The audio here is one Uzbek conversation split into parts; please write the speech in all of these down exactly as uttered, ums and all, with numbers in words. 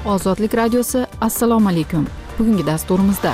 Ozodlik radiosi. Assalomu alaykum. Bugungi dasturimizda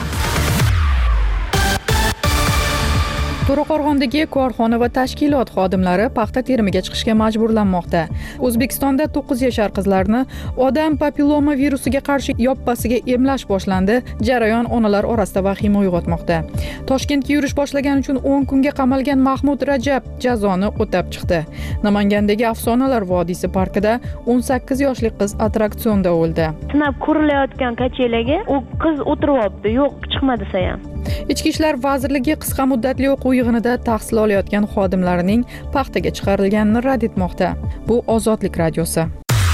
To'raqo'rg'ondagi korxona va tashkilot xodimlari paxta terimiga chiqishga majburlanmoqda. O'zbekistonda to'qqiz yashar qizlarni odam papilloma virusiga qarshi yoppasiga emlash boshlandi. Jarayon onalar orasida vahima uyg'otmoqda. Toshkentga yurish boshlagan uchun o'n kunga qamalgan Mahmud Rajab jazoni o'tab chiqdi. Namangandagi Afsonalar vodiysi parkida o'n sakkiz yoshli qiz attraksionda o'ldi. Sinab ko'rilayotgan kachelaga u qiz o'tiryapti. Yo'q, chiqma desa ham. Ichki ishlar vazirligi qisqa muddatli o'quv yig'inida tahsil olayotgan xodimlarining paxtaga chiqarilganini rad etmoqda. Bu Ozodlik radiosi.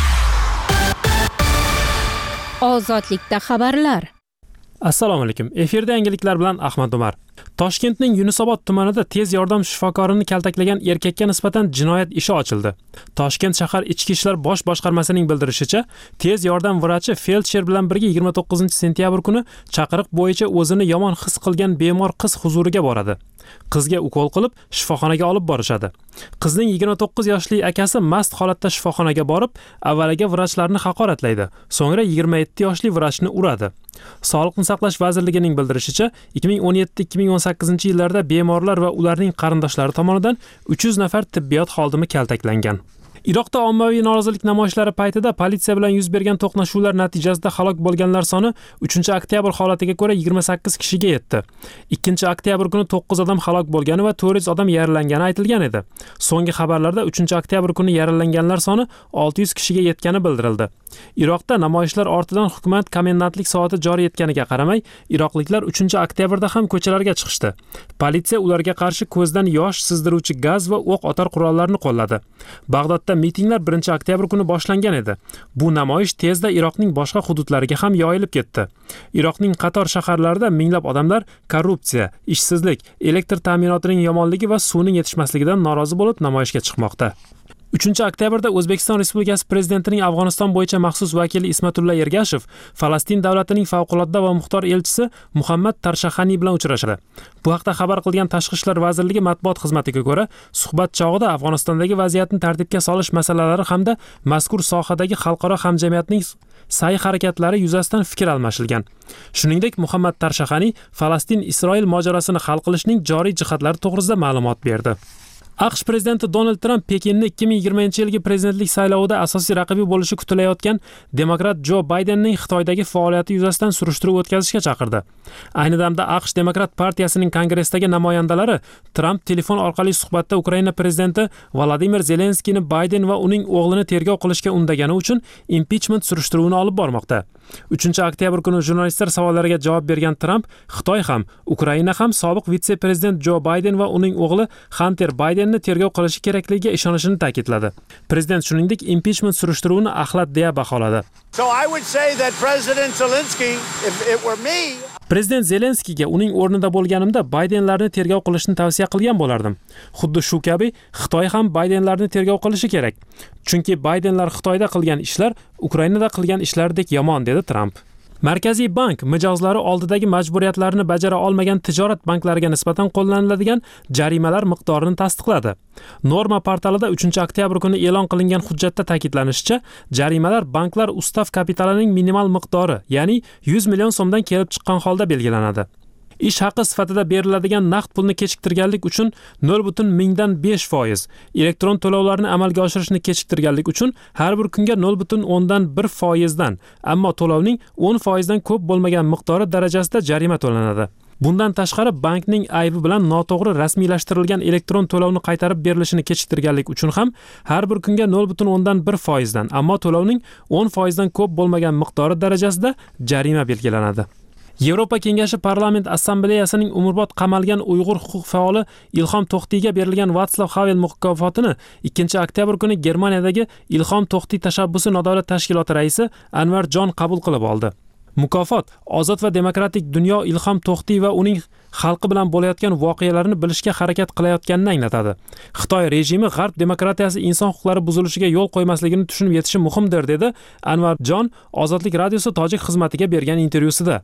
Ozodlikda xabarlar. Assalomu alaykum. Efirda yangiliklar bilan Ahmad Umar. Toshkentning Yunusobod tumanida tez yordam shifokorini kaltaklagan erkakka nisbatan jinoyat ishi ochildi. Toshkent shahar ichki ishlar bosh boshqarmasining bildirishicha, tez yordam vrachi feldsher bilan birga yigirma to'qqizinchi sentyabr kuni chaqiriq bo'yicha o'zini yomon his qilgan bemor qiz huzuriga boradi. Qizga ukol qilib shifoxonaga olib borishadi. Qizning yigirma to'qqiz yoshli akasi mast holatda shifoxonaga borib, avvaliga vrachlarni haqoratlaydi, so'ngra yigirma yetti yoshli vrachni uradi. Sog'liqni saqlash vazirligining bildirishicha, ikki ming o'n yetti ikki ming o'n sakkizinchi yillarda bemorlar va ularning qarindoshlari tomonidan uch yuz nafar tibbiyot xodimi kaltaklangan. Iroqda ommaviy norozilik namoyishlari paytida politsiya bilan yuz bergan to'qnashuvlar natijasida halok bo'lganlar soni uchinchi oktyabr holatiga ko'ra yigirma sakkiz kishiga yetdi. ikkinchi oktyabr kuni to'qqiz odam halok bo'lgani va to'rt yuz odam yaralangani aytilgan edi. So'nggi xabarlarda uchinchi oktyabr kuni yaralanganlar soni olti yuz kishiga yetgani bildirildi. Iroqda namoyishlar ortidan hukumat komendantlik soati joriy etganiga qaramay, iroqliklar uchinchi oktyabrda ham ko'chalarga chiqishdi. Politsiya ularga qarshi ko'zdan yosh sizdiruvchi gaz va o'q otar qurollarini qo'lladi. Bag'dodda mitinglar birinchi oktyabr kuni boshlangan edi. Bu namoyish tezda Iroqning boshqa hududlariga ham yoyilib ketdi. Iroqning qator shaharlarida minglab odamlar korrupsiya, ishsizlik, elektr ta'minotining yomonligi va suvning yetishmasligidan norozi bo'lib namoyishga chiqmoqda. uchinchi oktyabrda O'zbekiston Respublikasi Prezidentining Afg'oniston bo'yicha maxsus vakili Ismatulla Ergashev Falastin davlatining favqulodda va muxtor elchisi Muhammad Tarshaxani bilan uchrashdi. Bu haqda xabar qilgan Tashqi ishlar vazirligi matbuot xizmatiga ko'ra, suhbat chog'ida Afg'onistondagi vaziyatni tartibga solish masalalari hamda mazkur sohadagi xalqaro hamjamiyatning sa'y-harakatlari yuzasidan fikr almashilgan. Shuningdek, Muhammad Tarshaxani Falastin-Isroil mojarosini hal qilishning joriy jihatlari to'g'risida ma'lumot berdi. AQSh prezidenti Donald Tramp Pekinni ikki ming yigirmanchi yilgi prezidentlik saylovida asosiy raqibi bo'lishi kutilayotgan demokrat Jo Baydenning Xitoydagi faoliyati yuzasidan surishtiruv o'tkazishga chaqirdi. Ayni damda AQSh Demokrat partiyasining kongressdagi namoyandalari Tramp telefon orqali suhbatda Ukraina prezidenti Vladimir Zelenskiyni Bayden va uning o'g'lini tergov qilishga undagani uchun impichment surishtiruvini olib bormoqda. uchinchi oktyabr kuni jurnalistlar savollariga javob bergan Tramp, Xitoy ham, Ukraina ham sobiq vitse-prezident Jo Bayden va uning o'g'li Hunter Baydenni tergov qilishi kerakligiga ishonishini ta'kidladi. Prezident shuningdek impichment surishtiruvini axlat deya baholadi. So I would say that President Zelensky, if it were me, Prezident Zelenskiyga uning o'rnida bo'lganimda Baydenlarni tergov qilishni tavsiya qilgan bo'lardim. Xuddi shu kabi Xitoy ham Baydenlarni tergov qilishi kerak. Chunki Baydenlar Xitoyda qilgan ishlar Ukrainada qilgan ishlardek yomon, dedi Tramp. Markaziy bank mijozlari oldidagi majburiyatlarini bajara olmagan tijorat banklariga nisbatan qo'llaniladigan jarimalar miqdorini tasdiqladi. Norma portalida uchinchi oktyabr kuni e'lon qilingan hujjatda ta'kidlanishicha, jarimalar banklar ustav kapitalining minimal miqdori, ya'ni yuz million so'mdan kelib chiqqan holda belgilanadi. Ish haqi sifatida beriladigan naqd pulni kechiktirganlik uchun nol butun mingdan besh foiz, elektron to'lovlarni amalga oshirishni kechiktirganlik uchun har bir kunga nol butun o'ndan bir foizdan, ammo to'lovning o'n foizdan ko'p bo'lmagan miqdori darajasida jarima to'lanadi. Bundan tashqari bankning aybi bilan noto'g'ri rasmiylashtirilgan elektron to'lovni qaytarib berilishini kechiktirganlik uchun ham har bir kunga nol butun o'ndan bir foizdan, ammo to'lovning o'n foizdan ko'p bo'lmagan miqdori darajasida jarima belgilanadi. Yevropa Kengashi Parlament Assambleyasining umrbod qamalgan Uyg'ur huquq faoli Ilhom To'xtiyga berilgan Václav Havel mukofotini ikkinchi oktyabr kuni Germaniyadagi Ilhom To'xtiy tashabbusi nodavlat tashkiloti raisi Anvar Jon qabul qilib oldi. Mukofot ozod va demokratik dunyo Ilhom To'xtiy va uning xalqi bilan bo'layotgan voqealarni bilishga harakat qilayotganini anglatadi. Xitoy rejimi G'arb demokratiyasi inson huquqlari buzilishiga yo'l qo'ymasligini tushunib yetishi muhimdir, dedi Anvar Jon Ozodlik radiosi tojik xizmatiga bergan intervyusida.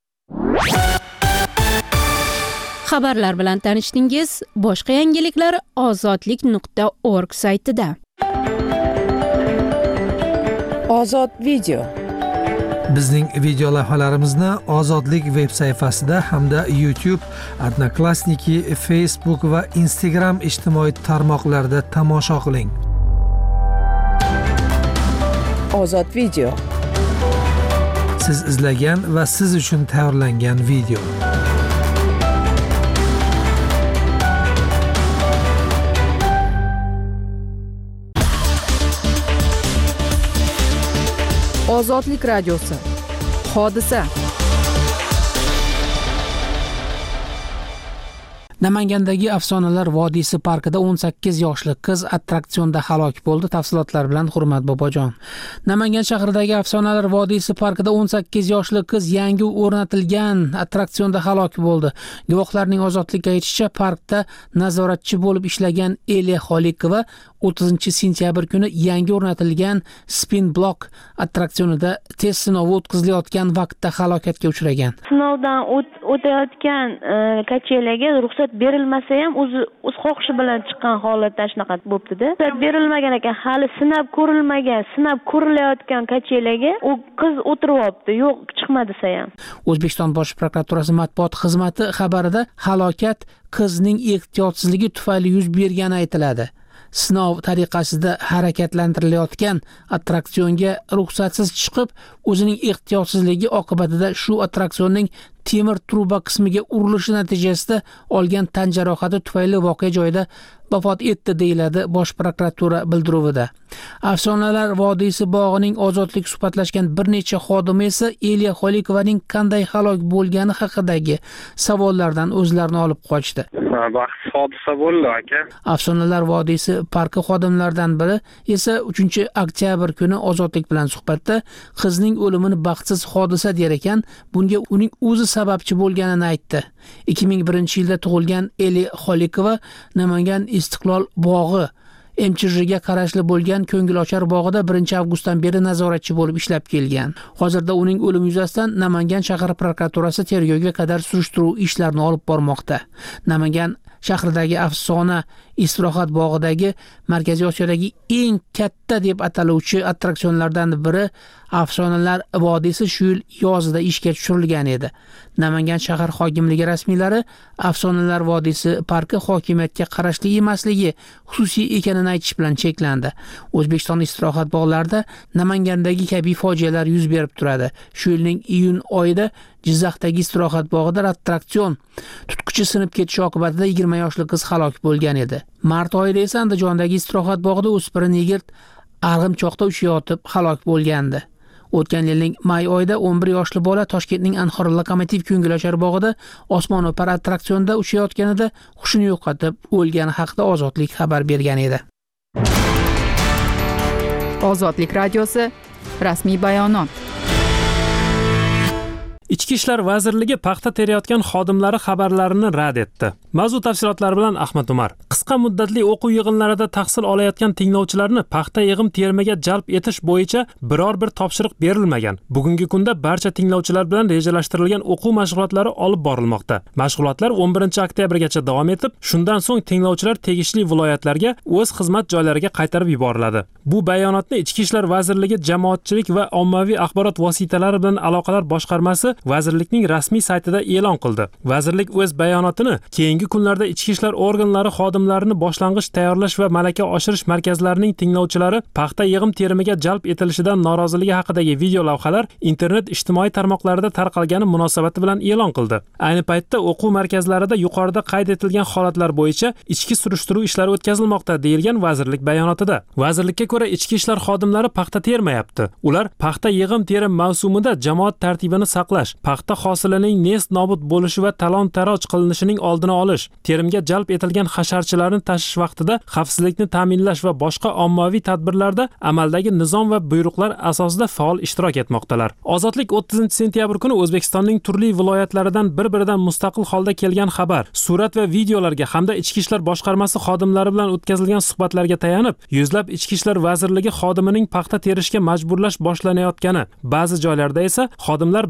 Xabarlar bilan tanishdingiz. Boshqa yangiliklar ozodlik nuqta org saytida. Ozod video. Bizning video lavhalarimizni Ozodlik veb sayfasida hamda YouTube, Odnoklassniki, Facebook va Instagram ijtimoiy tarmoqlarida tomosha qiling. Ozod video. Siz izlagan va siz uchun tayyorlangan video. Ozodlik radiosi. Hodisa. Namangandagi Afsonalar vodiysi parkida o'n sakkiz yoshli qiz attraksionda halok bo'ldi. Tafsilotlar bilan Hurmat Bobojon. Namangan shahridagi Afsonalar vodiysi parkida o'n sakkiz yoshli qiz yangi o'rnatilgan attraksionda halok bo'ldi. Guvohlarning Ozodlikka aytishicha, parkda nazoratchi bo'lib ishlagan Eliya Xolikova o'ttizinchi sentyabr kuni yangi o'rnatilgan Spin Block attraksionida test sinovi o'tkazilayotgan vaqtda halokatga uchragan. Sinovdan o'tayotgan kachelaga ruxsat berilmasa ham o'zi o'z xohishi bilan chiqqan holatda shunaqa bo'libdi-da. Ruxsat berilmagan ekan, hali sinab ko'rilmagan, sinab ko'rilayotgan kachelaga u qiz o'tiryapti. Yo'q, chiqma desa ham. O'zbekiston Bosh prokuraturasi matbuot xizmati xabarida halokat qizning ehtiyotsizligi tufayli yuz bergani aytiladi. Sinov tariqasida harakatlantirilayotgan attraksionga ruxsatsiz chiqib, o'zining ehtiyotsizligi oqibatida shu attraksionning temir truba qismiga urilishi natijasida olgan tan jarohati tufayli voqea joyida vafot etdi, deyiladi Bosh prokuratura bildiruvida. Afsonalar vodiysi bog'ining Ozodlik suhbatlashgan bir necha xodimi esa Eliya Xolikovaning qanday halok bo'lgani haqidagi savollardan o'zlarini olib qochdi. Baxtsiz hodisa bo'ldi aka. Afsonalar vodiysi parki xodimlaridan biri esa uchinchi oktyabr kuni Ozodlik bilan suhbatda qizning o'limini baxtsiz hodisa der ekan, bunga uning o'zi sababchi bo'lganini aytdi. ikki ming birinchi yilda tug'ilgan Eliya Xolikova Namangan Istiqlol bog'i M Ch J ga qarashli bo'lgan Ko'ngilochar bog'ida birinchi avgustdan beri nazoratchi bo'lib ishlab kelgan. Hozirda uning o'limi yuzasidan Namangan shahar prokuraturasi tergovga qadar surishtiruv ishlarini olib bormoqda. Namangan shahridagi Afsona istirohat bog'idagi Markaziy Osiyodagi eng katta deb ataluvchi attraksionlardan biri Afsonalar vodiysi shu yil yozida ishga tushirilgan edi. Namangan shahar hokimligi rasmiylari Afsonalar vodiysi parki hokimiyatga qarashli emasligi, xususiy ekanini aytish bilan cheklandi. O'zbekiston istirohat bog'larida Namangandagi kabi fojialar yuz berib turadi. Shu yilning iyun oyida Jizzaxdagi istirohat bog'ida attraksion tutqichi sinib ketishi oqibatida yigirma yoshli qiz halok bo'lgan edi. Mart oyida esa Andijondagi istirohat bog'ida o'spirin yigit arg'imchoqda uchayotib halok bo'lgandi. O'tgan yilning may oyida o'n bir yoshli bola Toshkentning Anhor lokomotiv Ko'ngilochar bog'ida osmono'par attraksionda uchayotganida hushini yo'qotib o'lgani haqida Ozodlik xabar bergan edi. Ozodlik radiosi rasmiy bayonot. Ichki ishlar vazirligi paxta terayotgan xodimlari xabarlarini rad etdi. Mavzu tafsilotlari bilan Ahmad Umar. Qisqa muddatli o'quv yig'inlarida tahsil olayotgan tinglovchilarni paxta yig'im terimiga jalb etish bo'yicha biror bir topshiriq berilmagan. Bugungi kunda barcha tinglovchilar bilan rejalashtirilgan o'quv mashg'ulotlari olib borilmoqda. Mashg'ulotlar o'n birinchi oktyabrgacha davom etib, shundan so'ng tinglovchilar tegishli viloyatlarga o'z xizmat joylariga qaytarib yuboriladi. Bu bayonotni Ichki ishlar vazirligi Jamoatchilik va ommaviy axborot vositalari bilan aloqalar boshqarmasi vazirlikning rasmiy saytida e'lon qildi. Vazirlik o'z bayonotini keyingi kunlarda ichki ishlar organlari xodimlarini boshlang'ich tayyorlash va malaka oshirish markazlarining tinglovchilari paxta yig'im terimiga jalb etilishidan noroziligi haqidagi video lavhalar internet ijtimoiy tarmoqlarida tarqalgani munosabati bilan e'lon qildi. Ayni paytda o'quv markazlarida yuqorida qayd etilgan holatlar bo'yicha ichki surishtiruv ishlari o'tkazilmoqda, deyilgan vazirlik bayonotida. Vazirlikka ko'ra ichki ishlar xodimlari paxta termayapti. Ular paxta yig'im terim mavsumida jamoat tartibini saqlash, paxta hosilining nest nobud bo'lishi va talon-taroj qilinishining oldini olish, terimga jalb etilgan hasharchilarni tashish vaqtida xavfsizlikni ta'minlash va boshqa ommaviy tadbirlarda amaldagi nizom va buyruqlar asosida faol ishtirok etmoqdalar. Ozodlik o'ttizinchi sentyabr kuni O'zbekistonning turli viloyatlaridan bir-biridan mustaqil holda kelgan xabar, surat va videolarga hamda Ichki ishlar boshqarmasi xodimlari bilan o'tkazilgan suhbatlarga tayanib, yuzlab Ichki ishlar vazirligi xodimining paxta terishga majburlash boshlanayotgani, ba'zi joylarda esa xodimlar bir necha kun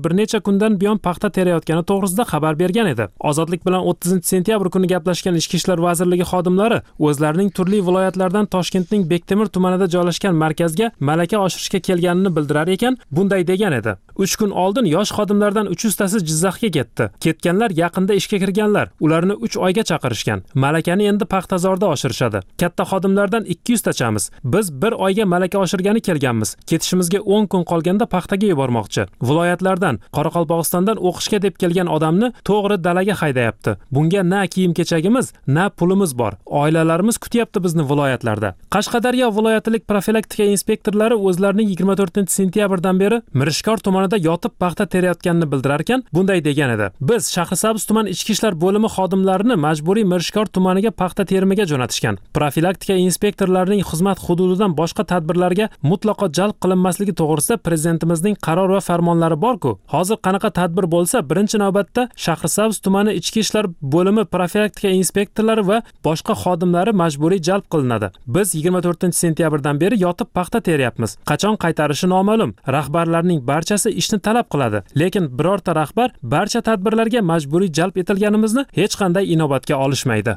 kundan buyon paxta terayotgani to'g'risida xabar bergan edi. Ozodlik bilan o'ttizinchi sentyabr kuni gaplashgan Ichki ishlar vazirligi xodimlari o'zlarining turli viloyatlardan Toshkentning Bektemir tumanida joylashgan markazga malaka oshirishga kelganini bildirar ekan, bunday degan edi. uch kun oldin yosh xodimlardan uch yuz tasi Jizzaxga ketdi. Ketganlar yaqinda ishga kirganlar. Ularni uch oyga chaqirishgan. Malakani endi Paxtazorda oshirishadi. Katta xodimlardan ikki yuz tachamiz. Biz bir oyga malaka oshirgani kelganmiz. Ketishimizga o'n kun qolganda paxtaga yubormoqchi. Viloyatlardan, Qoraqalpog'istondan o'qishga deb kelgan odamni to'g'ri dalaga haydayapti. Bunga na kiyim-kechagimiz, na pulimiz bor. Oilalarimiz kutyapti bizni viloyatlarda. Qashqadaryo viloyatilik profilaktika inspektorlari o'zlarining yigirma to'rtinchi sentyabrdan beri Mirishkor tumanida yotib paxta terayotganini bildirar ekan, bunday degan edi. Biz Shahrisabz tuman ichki ishlar bo'limi xodimlarini majburiy Mirishkor tumaniga paxta terimiga jo'natishgan. Profilaktika inspektorlarining xizmat hududidan boshqa tadbirlarga mutlaqo jalb qilinmasligi to'g'risida prezidentimizning qaror va farmonlari bor-ku. Hozir qanaqa tadbir bo'lsa, birinchi navbatda Shahrisabz tumani ichki ishlar bo'limi profilaktika inspektorlari va boshqa xodimlari majburiy jalb qilinadi. Biz yigirma to'rtinchi sentyabrdan beri yotib paxta terayapmiz. Qachon qaytarishi noma'lum. Rahbarlarning barchasi ishni talab qiladi, lekin birorta rahbar barcha tadbirlarga majburiy jalb etilganimizni hech qanday inobatga olishmaydi.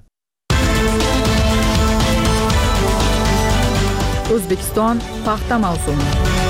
O'zbekiston paxta mavsumi.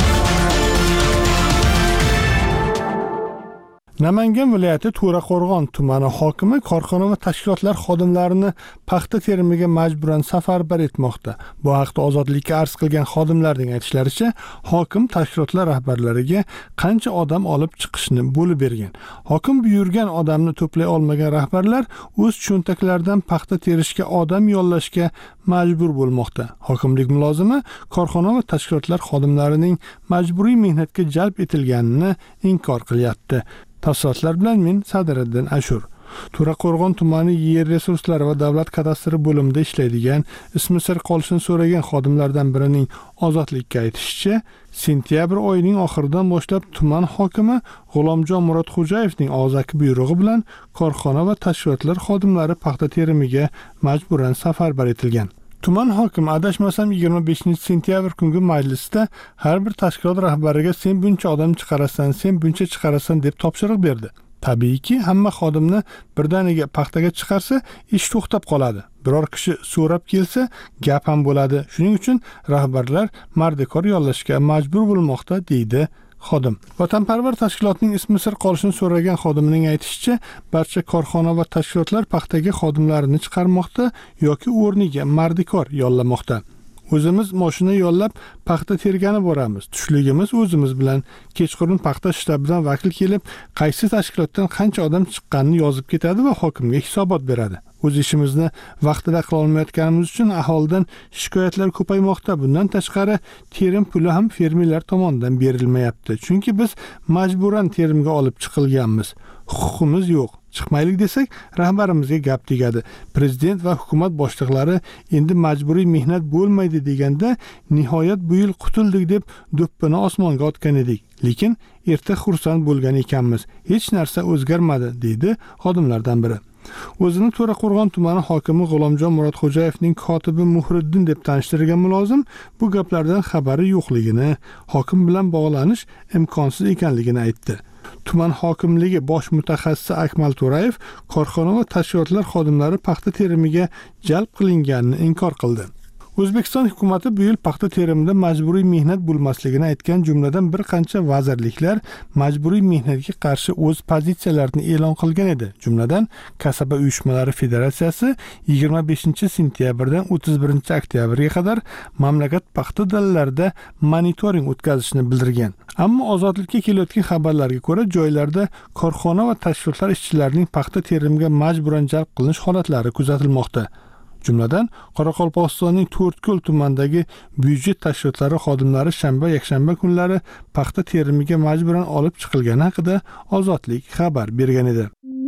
Namangan viloyati To'raqo'rg'on tumani hokimi korxona va tashkilotlar xodimlarini paxta terimiga majburan safarbar etmoqda. Bu haqda Ozodlikka arz qilgan xodimlarning aytishlaricha, hokim tashkilotlar rahbarlariga qancha odam olib chiqishni bo'lib bergan. Hokim buyurgan odamni to'play olmagan rahbarlar o'z cho'ntaklaridan paxta terishga odam yollashga majbur bo'lmoqda. Hokimlik mulozimi korxona va tashkilotlar xodimlarining majburiy mehnatga jalb etilganini inkor qilyapti. Tafsilotlar bilan men Sadiriddin Ashur. To'raqo'rg'on tumani yer resurslari va davlat kadastri bo'limida ishlaydigan, ismi sir qolishini so'ragan xodimlardan birining Ozodlikka aytishicha, sentyabr oyining oxiridan boshlab tuman hokimi G'ulomjon Murodxo'jayevning og'zaki buyrug'i bilan korxona va tashkilotlar xodimlari paxta terimiga majburan safarbar etilgan. Tuman hokimi adashmasam yigirma beshinchi sentyabr kungi majlisda har bir tashkilot rahbariga sen buncha odam chiqarasan, sen buncha chiqarasan deb topshiriq berdi. Tabiiyki, hamma xodimni birdaniga paxtaga chiqarsa, ish to'xtab qoladi. Biror kishi so'rab kelsa, gap ham bo'ladi. Shuning uchun rahbarlar mardikor yollashga majbur bo'lmoqda, deydi xodim. Vatanparvar tashkilotning ismi sir qolishini so'ragan xodimning aytishicha, barcha korxona va tashkilotlar paxtaga xodimlarini chiqarmoqda yoki o'rniga mardikor yollamoqda. O'zimiz mashina yollab paxta tergani boramiz. Tushligimiz o'zimiz bilan. Kechqurun paxta shtabidan vakil kelib, qaysi tashkilotdan qancha odam chiqqanini yozib ketadi va hokimga hisobot beradi. O'z ishimizni vaqtida qila olmayotganimiz uchun aholidan shikoyatlar ko'paymoqda. Bundan tashqari, terim puli ham fermerlar tomonidan berilmayapti. Chunki biz majburan terimga olib chiqilganmiz. Huquqimiz yo'q. Chiqmaylik desak, rahbarimizga gap tegadi. Prezident va hukumat boshliqlari endi majburiy mehnat bo'lmaydi deganda, nihoyat bu yil qutuldik deb do'ppini osmonga otgan edik. Lekin erta xursand bo'lgan ekanmiz. Hech narsa o'zgarmadi, deydi xodimlardan biri. O'zini To'raqo'rg'on tumani hokimi G'ulomjon Murodxo'jayevning kotibi Muhriddin deb tanishtirgan mulozim bu gaplardan xabari yo'qligini, hokim bilan bog'lanish imkonsiz ekanligini aytdi. Tuman hokimligi bosh mutaxassisi Akmal To'rayev korxona va tashkilotlar xodimlari paxta terimiga jalb qilinganini inkor qildi. O'zbekiston hukumatı bu yil paxta terimida majburiy mehnat bo'lmasligini aytgan, jumladan bir qancha vazirliklar majburiy mehnatga qarshi o'z pozitsiyalarini e'lon qilgan edi. Jumladan, Kasaba uyushmalari federatsiyasi yigirma beshinchi sentyabrdan o'ttiz birinchi oktyabrga qadar mamlakat paxta dalalarida monitoring o'tkazishni bildirgan. Ammo Ozodlikka kelayotgan xabarlarga ko'ra, joylarda korxona va tashkilotlar ishchilarining paxta terimiga majburan jalb qilinish holatlari kuzatilmoqda. Jumladan, Qoraqalpog'istonning To'rtko'l tumanidagi byudjet tashkilotlari xodimlari shanba, yakshanba kunlari paxta terimiga majburan olib chiqilgani haqida Ozodlik xabar bergan edi.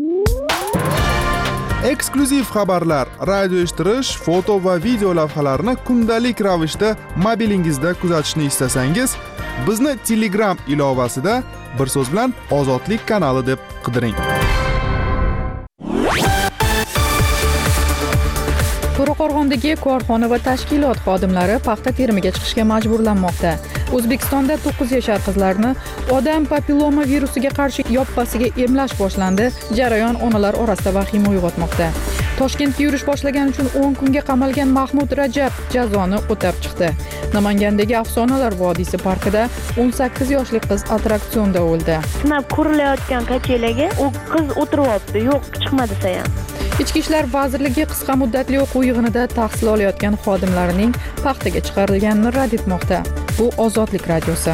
Eksklyuziv xabarlar, radio eshittirish, foto va video lavhalarni kundalik ravishda mobilingizda kuzatishni istasangiz, bizni Telegram ilovasida bir so'z bilan Ozodlik kanali deb qidiring. To'raqo'rg'ondagi korxona va tashkilot xodimlari paxta terimiga chiqishga majburlanmoqda. O'zbekistonda to'qqiz yashar qizlarni odam papilloma virusiga qarshi yoppasiga emlash boshlandi. Jarayon onalar orasida vahima uyg'otmoqda. Toshkentga yurish boshlagan uchun o'n kunga qamalgan Mahmud Rajab jazoni o'tab chiqdi. Namangandagi Afsonalar vodiysi parkida o'n sakkiz yoshli qiz attraksionda o'ldi. Sinab ko'rilayotgan kachelaga u qiz o'tiryapti, yo'q chiqma desa ham. Ichki ishlar vazirligi qisqa muddatli o'quv yig'inida tahsil olayotgan xodimlarining paxtaga chiqarilganini rad etmoqda. Bu Ozodlik radiosi.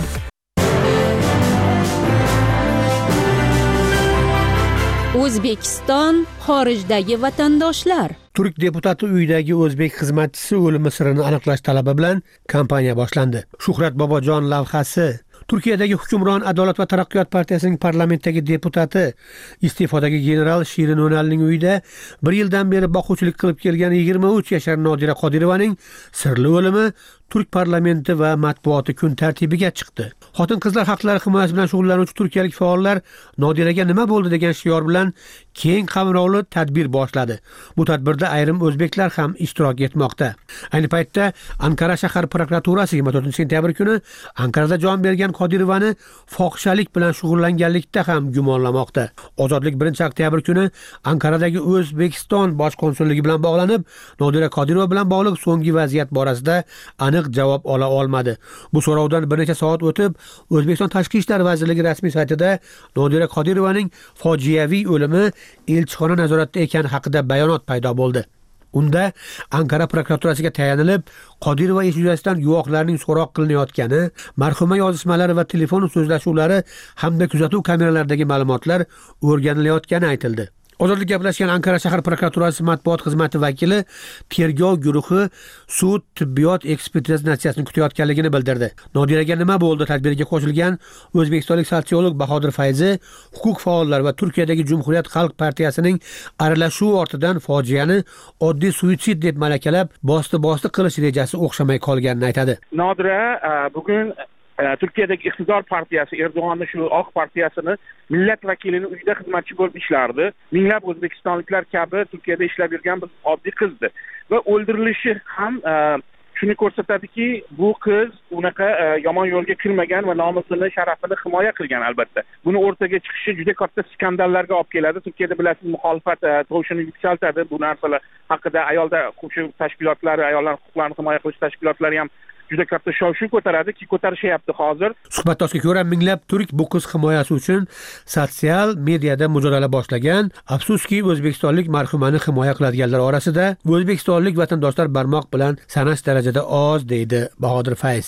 O'zbekiston xorijdagi vatandoshlar. Turk deputati uyidagi o'zbek xizmatchisi o'limi sirini aniqlash talabi bilan kampaniya boshlandi. Shuhrat Bobojon lavhasi. Turkiyadagi hukmron Adolat va taraqqiyot partiyasining parlamentdagi deputati, iste'fodagi general Shirin O'nalning uyida bir yildan beri boquvchilik qilib kelgan yigirma uch yashar Nodira Qodirovaning sirli o'limi Turk parlamenti va matbuoti kun tartibiga chiqdi. Xotin-qizlar haqlari himoyasi bilan shug'ullanuvchi turkiyalik faollar Nodiraga nima bo'ldi degan shior bilan keng qamrovli tadbir boshladi. Bu tadbirda ayrim o'zbeklar ham ishtirok etmoqda. Ayni paytda Ankara shahar prokuraturasi yigirma to'rtinchi sentyabr kuni Ankarada jon bergan Qodirovani fohishalik bilan shug'ullanganlikda ham gumonlamoqda. Ozodlik birinchi oktyabr kuni Ankaradagi O'zbekiston bosh konsulligi bilan bog'lanib, Nodira Qodirova bilan bog'liq so'nggi vaziyat borasida aniq javob ola olmadi. Bu so'rovdan bir necha soat o'tib, O'zbekiston Tashqi ishlar vazirligi rasmiy saytida Nodira Qodirovaning fojiaviy o'limi elchixona nazoratida ekani haqida bayonot paydo bo'ldi. Unda Ankara prokuraturasiga tayanilib, Qodirova ish yuzasidan guvohlarning so'roq qilinayotgani, marhuma yozishmalari va telefon so'zlashuvlari hamda kuzatuv kameralaridagi ma'lumotlar o'rganilayotgani aytildi. Ozodlik gaplashgan Ankara shahar prokuraturasi matbuot xizmati vakili tergov guruhi sud tibbiyot ekspertiza natijasini kutayotganligini bildirdi. Nodiraga nima bo'ldi tadbiriga qo'shilgan o'zbekistonlik sotsiolog Bahodir Fayzi huquq faollari va Turkiyadagi Jumhuriyat Xalq partiyasining aralashuvi ortidan fojiani oddiy suitsid deb malakalab, bosti-bosti qilish rejasi o'xshamay qolganini aytadi. Nodira bugun Turkiyadagi iqtidor partiyasi Erdo'g'onning shu oq partiyasini millat vakilining uyida xizmatchi bo'lib ishlardi. Minglab o'zbekistonliklar kabi Turkiyada ishlab yurgan bir oddiy qizdi va o'ldirilishi ham shuni ko'rsatadiki, bu qiz unaqa yomon yo'lga kirmagan va nomusini, sharafini himoya qilgan albatta. Buni o'rtaga chiqishi juda katta skandallarga olib keladi. Turkiyada bilasiz, muxolifat tovushini yuksaltadi. Bu narsalar haqida ayolda huquq tashkilotlari, ayollar huquqlarini himoya qilish tashkilotlari ham juda katta shov-shuv ko'taradiki, ko'tarishyapti hozir. Suhbatdoshiga ko'ra, minglab turk bu qiz himoyasi uchun sotsial mediada mujodala boshlagan. Afsuski, o'zbekistonlik marhumani himoya qiladiganlar orasida o'zbekistonlik vatandoshlar barmoq bilan sanash darajada oz, deydi Bahodir Fayz.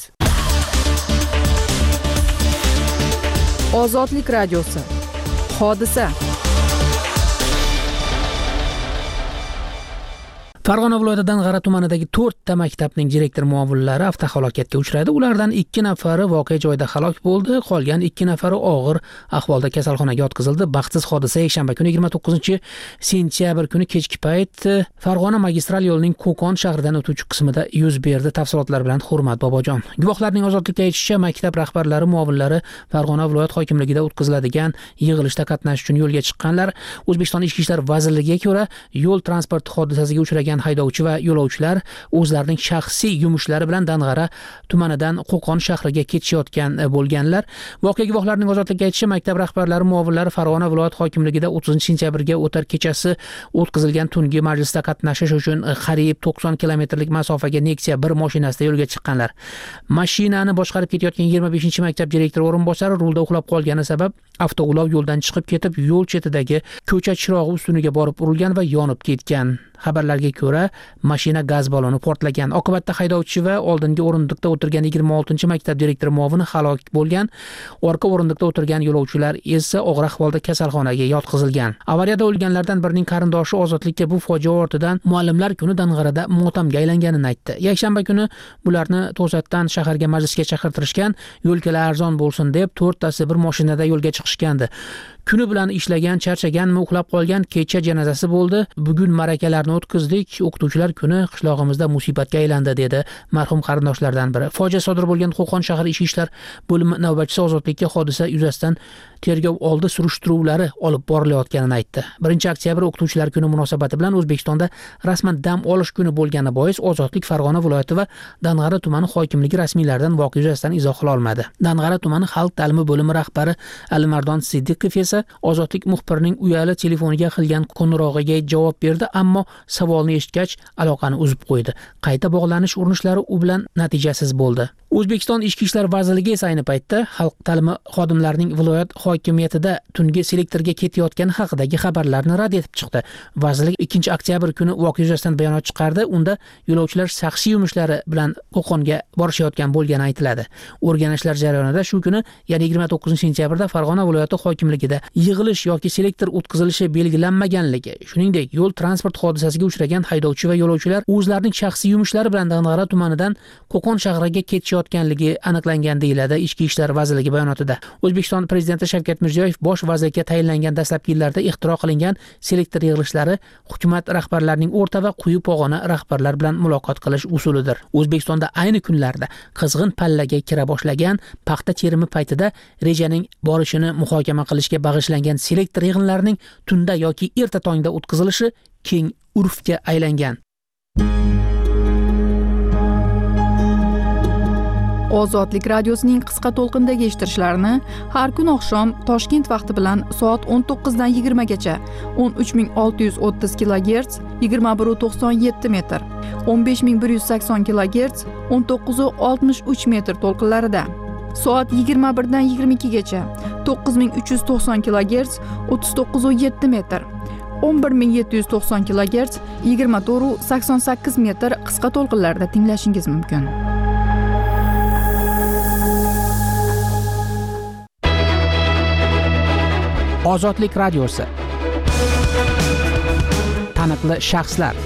Ozodlik radiosi. Hodisa. Farg'ona viloyatidan G'ara tumanidagi to'rtta maktabning direktor muovinlari avtohalokatga uchradi. Ulardan ikki nafari voqea joyida halok bo'ldi, qolgan ikki nafari og'ir ahvolda kasalxonaga yotqizildi. Baxtsiz hodisa yakshanba kuni yigirma to'qqizinchi sentyabr kuni kechki payt Farg'ona magistral yo'lining Qo'qon shahridan o'tuvchi qismida yuz berdi. Tafsilotlar bilan Hurmat Bobojon. Guvohlarning ozodlikda aytishicha, maktab rahbarlari, muovinlari Farg'ona viloyat hokimligida o'tkaziladigan yig'ilishda qatnashish uchun yo'lga chiqqanlar. O'zbekiston Ichki ishlar vazirligiga ko'ra, yo'l transport hodisasiga uchragan haydovchi va yo'lovchilar o'zlarining shaxsiy yumushlari bilan Dang'ara tumanidan Qo'qon shahriga ketishayotgan bo'lganlar. Voqea guvohlarining ozodlikka aytishicha, maktab rahbarlari, muovinlari Farg'ona viloyat hokimligida o'ttizinchi sentyabrga o'tar kechasi o'tkazilgan tungi majlisda qatnashish uchun qariyb to'qson kilometrlik masofaga Nexia bir mashinasida yo'lga chiqqanlar. Mashinani boshqarib ketayotgan yigirma beshinchi maktab direktori o'rinbosari rulda uxlab qolgani sabab avtoulov yo'ldan chiqib ketib, yo'l chetidagi ko'cha chirog'i ustuniga borib urilgan va yonib ketgan. Xabarlarga ko'ra, mashina gaz balloni portlagan. Oqibatda haydovchi va oldingi o'rindiqda o'tirgan yigirma oltinchi maktab direktori muovini halok bo'lgan. Orqa o'rindiqda o'tirgan yo'lovchilar esa og'ir ahvolda kasalxonaga yotqizilgan. Avariyada o'lganlardan birining qarindoshi Ozodlikka bu fojia ortidan muallimlar kuni Dang'arada motamga aylanganini aytdi. Yakshanba kuni bularni to'satdan shaharga majlisga chaqirtirishgan, yo'lkalar arzon bo'lsin deb to'rttasi bir mashinada yo'lga chiqishgandi. kuni bilan ishlagan, charchaganmi, uxlab qolgan kecha janozasi bo'ldi. Bugun marakalarni o'tkazdik. O'qituvchilar kuni qishlog'imizda musibatga aylandi, dedi marhum qarindoshlardan biri. Fojia sodir bo'lgan Qo'qon shahar ichki ishlar bo'limi navbatchisi Ozodlikka hodisa yuzasidan tergov oldi surishtiruvlari olib borilayotganini aytdi. birinchi oktyabr o'qituvchilar kuni munosabati bilan O'zbekistonda rasman dam olish kuni bo'lgani bois Ozodlik Farg'ona viloyati va Dang'ara tumani hokimligi rasmiylaridan voqea yuzasidan izoh qila olmadi. Dang'ara tumani xalq ta'limi bo'limi rahbari Alimardon Siddiqov esa Ozodlik muxbirining uyali telefoniga qilgan qo'ng'irog'iga javob berdi, ammo savolni eshitgach aloqani uzib qo'ydi. Qayta bog'lanish urinishlari u bilan natijasiz bo'ldi. O'zbekiston Ichki ishlar vazirligi esa ayni paytda xalq ta'limi xodimlarining viloyat hokimiyatida tungi selektorga ketayotgani haqidagi xabarlarni rad etib chiqdi. Vazirlik ikkinchi oktyabr kuni voqea yuzasidan bayonot chiqardi. Unda yo'lovchilar shaxsiy yumushlari bilan Qo'qonga borishayotgan bo'lgani aytiladi. O'rganishlar jarayonida shu kuni, ya'ni yigirma to'qqizinchi sentyabrda Farg'ona viloyati hokimligida yig'ilish yoki selektor o'tkazilishi belgilanmaganligi, shuningdek, yo'l transport hodisasiga uchragan haydovchi va yo'lovchilar o'zlarining shaxsiy yumushlari bilan Dang'ara tumanidan Qo'qon shahriga ketishayotganligi aniqlangan, deyiladi Ichki ishlar vazirligi bayonotida. O'zbekiston prezidenti Shavkat Mirziyoyev bosh vazirga tayinlangan dastlabki yillarda ixtiro qilingan selektor yig'ilishlari hukumat rahbarlarining o'rta va quyi pog'ona rahbarlar bilan muloqot qilish usulidir. O'zbekistonda ayni kunlarda qizg'in pallaga kira boshlagan paxta terimi paytida rejaning borishini muhokama qilishga bag'ishlangan selektor yig'inlarining tunda yoki erta tongda o'tkazilishi keng urfga aylangan. Ozodlik radiosining qisqa to'lqindagi eshittirishlarini har kun oqshom Toshkent vaqti bilan soat o'n to'qqiz dan yigirma gacha o'n uch ming olti yuz o'ttiz kilogerts yigirma bir nuqta to'qson yetti metr, o'n besh ming bir yuz sakson kilogerts o'n to'qqiz nuqta oltmish uch metr to'lqinlarida, soat yigirma bir dan yigirma ikki gacha to'qqiz ming uch yuz to'qson kilogerts o'ttiz to'qqiz nuqta yetti metr, o'n bir ming yetti yuz to'qson kilogerts yigirma to'rt nuqta sakson sakkiz metr qisqa to'lqinlarda tinglashingiz mumkin. Ozodlik radiosi. Taniqli shaxslar.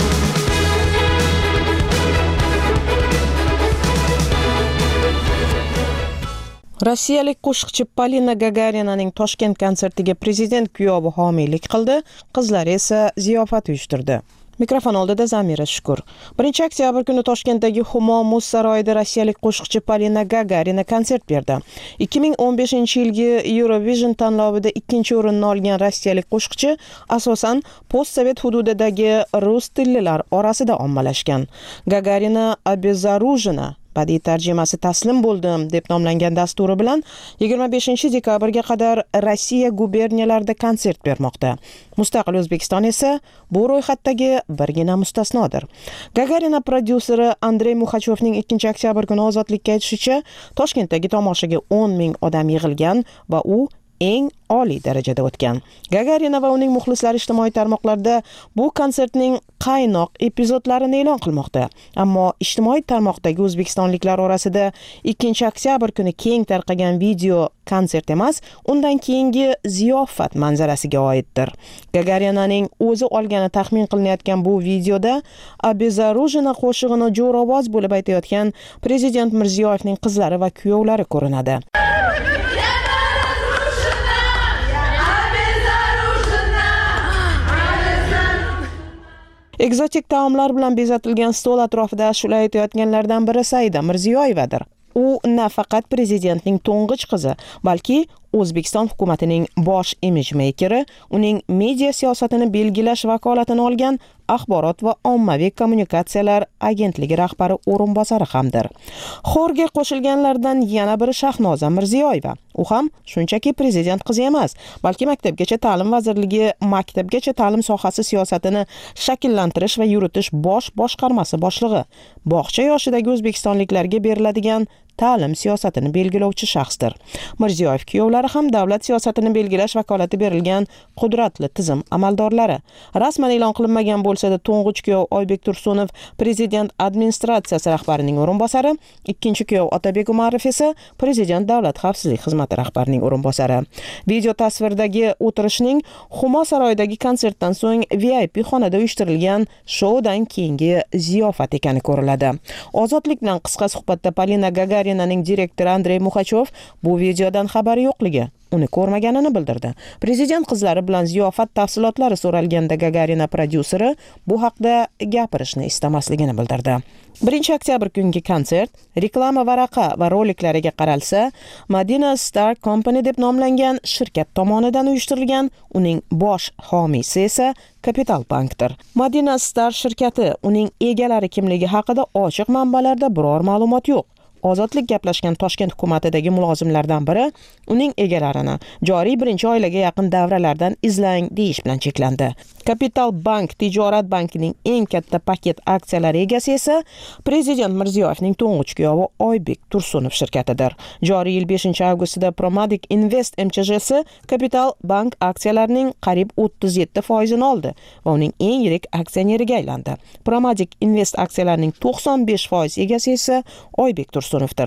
Rossiyalik qo'shiqchi Polina Gagarinaning Toshkent konsertiga prezident kuyovi homiylik qildi, qizlari esa ziyofat uyushtirdi. Mikrofon oldida Zamira Shukur. birinchi oktyabr kuni Toshkentdagi Humo muz saroyida rossiyalik qo'shiqchi Polina Gagarina konsert berdi. ikki ming o'n beshinchi yilgi Eurovision tanlovida ikkinchi o'rinni olgan rossiyalik qo'shiqchi asosan postsovet hududidagi rus tillilar orasida ommalashgan. Gagarina Обезоружена, badiiy tarjimasi taslim bo'ldim deb nomlangan dasturi bilan yigirma beshinchi dekabrga qadar Rossiya guberniyalarida konsert bermoqda. Mustaqil O'zbekiston esa bu ro'yxatdagi birgina mustasnodir. Gagarina prodyuseri Andrey Muxachovning ikkinchi oktyabr kuni Ozodlikka aytishicha, Toshkentdagi tomoshaga o'n ming odam yig'ilgan va u eng oliy darajada o'tgan. Gagarina va uning muxlislari ijtimoiy tarmoqlarda bu konsertning qaynoq epizodlarini e'lon qilmoqda. Ammo ijtimoiy tarmoqdagi o'zbekistonliklar orasida ikkinchi oktyabr kuni keng tarqagan video konsert emas, undan keyingi ziyofat manzarasiga oiddir. Gagarinaning o'zi olgani taxmin qilinayotgan bu videoda Обезоружена qo'shig'ini jo'rovoz bo'lib aytayotgan prezident Mirziyoyevning qizlari va kuyovlari ko'rinadi. Ekzotik taomlar bilan bezatilgan stol atrofida ashula aytayotganlardan biri Saida Mirziyoyevadir. U nafaqat prezidentning to'ng'ich qizi, balki O'zbekiston hukumatining bosh image makeri, uning media siyosatini belgilash vakolatini olgan Axborot va ommaviy kommunikatsiyalar agentligi rahbari o'rinbosari hamdir. Xorga qo'shilganlardan yana biri Shahnoza Mirziyoyeva. U ham shunchaki prezident qizi emas, balki Maktabgacha ta'lim vazirligi Maktabgacha ta'lim sohasi siyosatini shakllantirish va yuritish bosh boshqarmasi boshlig'i. Bog'cha yoshidagi o'zbekistonliklarga beriladigan ta'lim siyosatini belgilovchi shaxsdir. Mirziyoyev kuyovlari ham davlat siyosatini belgilash vakolati berilgan qudratli tizim amaldorlari. Rasman e'lon qilinmagan bo'lsa-da, to'ng'ich kuyov Oybek Tursunov prezident administratsiyasi rahbarining o'rinbosari, ikkinchi kuyov Otabek Umarov esa prezident davlat xavfsizlik xizmati rahbarining o'rinbosari. Video tasvirdagi o'tirishning Humo saroyidagi konsertdan so'ng V I P xonada uyushtirilgan shoudan keyingi ziyofat ekani ko'riladi. Ozodlik bilan qisqa suhbatda Polina Gagarina Gagarinaning direktori Andrey Muxachov bu videodan xabari yo'qligi, uni ko'rmaganini bildirdi. Prezident qizlari bilan ziyofat tafsilotlari so'ralganda Gagarina prodyuseri bu haqda gapirishni istamasligini bildirdi. birinchi oktyabr kungi konsert reklama varaqa va roliklariga qaralsa, Madina Star Company deb nomlangan shirkat tomonidan uyushtirilgan, uning bosh homiysi esa Capital Bankdir. Madina Star shirkati uning egalari kimligi haqida ochiq manbalarda biror ma'lumot yo'q. Ozodlik gaplashgan Toshkent hukumatidagi mulozimlardan biri uning egalarini joriy birinchi oilaga yaqin davralardan izlang deyish bilan cheklandi. Capital Bank tijorat bankining eng katta paket aksiyalari egasi esa Prezident Mirziyoyevning to'ng'ich kuyovi Oybek Tursunov shirkatidir. Joriy yil beshinchi avgustida Promadic Invest M Ch Jsi Capital Bank aksiyalarining qariyb o'ttiz yetti foizini oldi va uning eng yirik aksioneriga aylandi. Promadic Invest aksiyalarining to'qson besh foiz egasi esa Oybek Tursunovdir.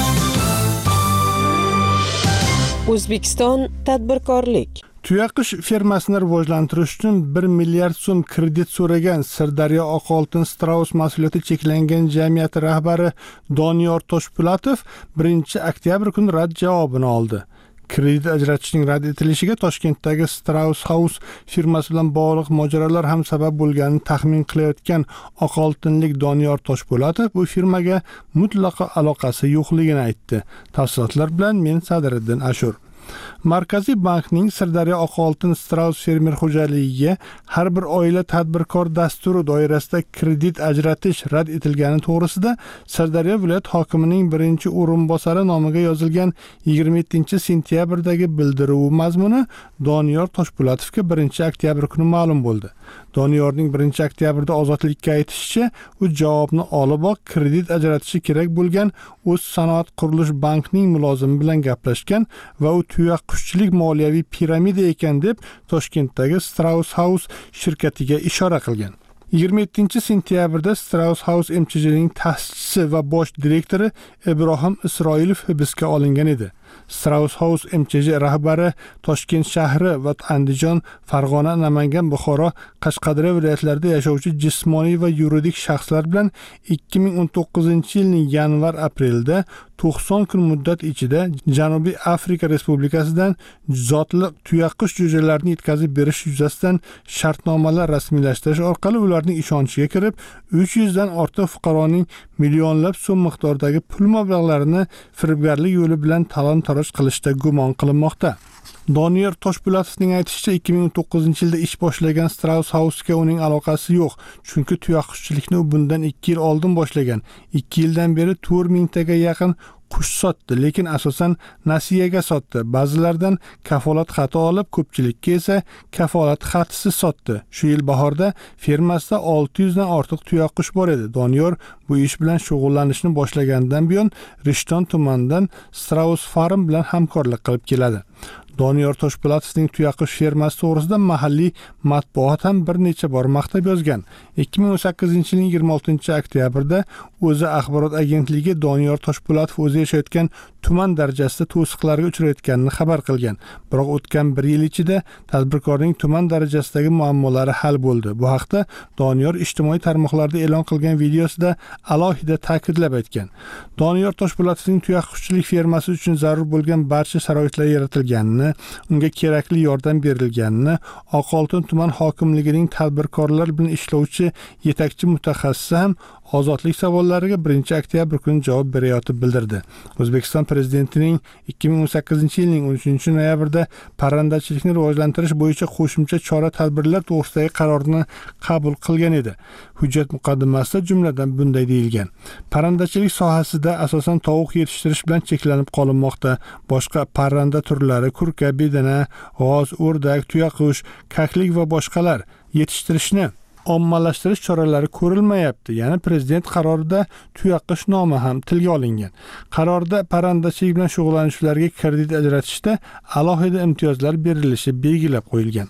O'zbekiston tadbirkorlik Tuyaqush fermasini rivojlantirish uchun bir milliard so'm kredit so'ragan Sirdaryo Oqoltin Strauss mas'uliyati cheklangan jamiyati rahbari Doniyor Toshpo'latov birinchi oktyabr kuni rad javobini oldi. Kredit ajratishning rad etilishiga Toshkentdagi Strauss House firmasi bilan bog'liq mojarolar ham sabab bo'lganini taxmin qilayotgan oqoltinlik Doniyor Toshpo'latov bu firmaga mutlaqo aloqasi yo'qligini aytdi. Tafsilotlar bilan men Sadiriddin Ashur. Markaziy bankning Sirdaryo Oqoltin Strauss fermer xo'jaligiga har bir oila tadbirkor dasturi doirasida kredit ajratish rad etilgani to'g'risida Sirdaryo viloyat hokimining birinchi o'rinbosari nomiga yozilgan yigirma yettinchi sentyabrdagi bildiruv mazmuni Doniyor Toshpo'latovga birinchi oktyabr kuni ma'lum bo'ldi. Doniyorning birinchi oktyabrda Ozodlikka aytishicha, u javobni oliboq kredit ajratishi kerak bo'lgan o'z sanoat qurilish bankining mulozimi bilan gaplashgan va u tuyaqushchilik moliyaviy piramida ekan deb Toshkentdagi Strauss House shirkatiga ishora qilgan. yigirma yettinchi sentyabrda Strauss House M Ch Jning ta'sischisi va bosh direktori Ibrohim Isroilov hibsga olingan edi. Strauss House M Ch J rahbari Toshkent shahri va Andijon, Farg'ona, Namangan, Buxoro, Qashqadaryo viloyatlarida yashovchi jismoniy va yuridik shaxslar bilan ikki ming o'n to'qqizinchi yilning yanvar-aprelda to'qson kun muddat ichida Janubiy Afrika Respublikasidan zotli tuyaqush jo'jalarini yetkazib berish yuzasidan shartnomalar rasmiylashtirish orqali ularning ishonchiga kirib, uch yuzdan ortiq fuqaroning millionlab so'm miqdordagi pul mablag'larini firibgarlik yo'li bilan talon-taroj qilishda gumon qilinmoqda. Doniyor Toshpo'latovning aytishicha, ikki ming o'n to'qqizinchi yilda ish boshlagan Strauss House'ga uning aloqasi yo'q, chunki tuyaqushchilikni u bundan ikki yil oldin boshlagan. ikki yildan beri to'rt mingtaga yaqin qush sotdi, lekin asosan nasiyaga sotdi. Ba'zilardan kafolat xati olib, ko'pchilikka esa kafolat xatisiz sotdi. Shu yil bahorda fermasida olti yuzdan ortiq tuyaqush bor edi. Doniyor bu ish bilan shug'ullanishni boshlagandan buyon Rishton tumanidan Strauss Farm bilan hamkorlik qilib keladi. Doniyor Toshpo'latovning tuyaqush fermasi to'g'risida mahalliy matbuot ham bir necha bor maqtab yozgan. ikki ming o'n sakkizinchi yilning yigirma oltinchi oktyabrda O'zi axborot agentligi Doniyor Toshpo'latov o'zi yashayotgan tuman darajasida to'siqlarga uchrayotganini xabar qilgan. Biroq o'tgan bir yil ichida tadbirkorning tuman darajasidagi muammolari hal bo'ldi. Bu haqda Doniyor ijtimoiy tarmoqlarda e'lon qilgan videosida alohida ta'kidlab aytgan. Doniyor Toshpo'latovning tuyaqushchilik fermasi uchun zarur bo'lgan barcha sharoitlar yaratilganini, unga kerakli yordam berilganini Oqoltin tuman hokimligining tadbirkorlar bilan ishlovchi yetakchi mutaxassisi ham ozodlik savollariga birinchi oktyabr kuni javob berayotib bildirdi. O'zbekiston prezidentining ikki ming o'n sakkizinchi yilning o'n uchinchi noyabrda parrandachilikni rivojlantirish bo'yicha qo'shimcha chora-tadbirlar to'g'risidagi qarorini qabul qilgan edi. Hujjat muqaddimasida jumladan bunday deyilgan: Parrandachilik sohasida asosan tovuq yetishtirish bilan cheklanib qolinmoqda. Boshqa parranda turlari, kurka, bedana, g'oz, o'rdak, tuyaqush, kaklik va boshqalar yetishtirishni ommalashtirish choralari ko'rilmayapti. Ya'ni prezident qarorida tuyaqush nomi ham tilga olingan. Qarorda parrandachilik bilan shug'ullanuvchilarga kredit ajratishda alohida imtiyozlar berilishi belgilab qo'yilgan.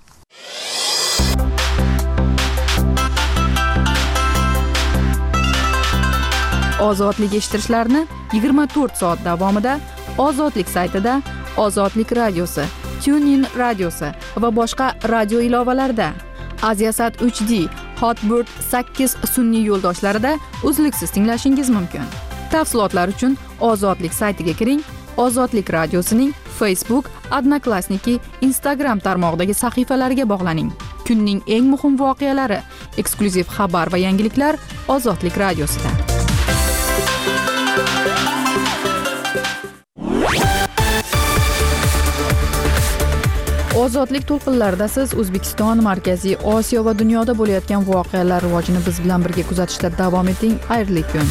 Ozodlik eshittirishlarni yigirma to'rt soat davomida Ozodlik saytida, Ozodlik radiosi, TuneIn radiosi va boshqa radio ilovalarida, Aziasat uch D, Hotbird sakkiz sun'iy yo'ldoshlarida uzluksiz tinglashingiz mumkin. Tafsilotlar uchun Ozodlik saytiga kiring. Ozodlik radiosining Facebook, Odnoklassniki, Instagram tarmog'idagi sahifalariga bog'laning. Kunning eng muhim voqealari, eksklyuziv xabar va yangiliklar Ozodlik radiosida. Ozodlik to'lqinlarida siz O'zbekiston, Markaziy Osiyo va dunyoda bo'layotgan voqealar rivojini biz bilan birga kuzatishda davom eting. Xayrli kun.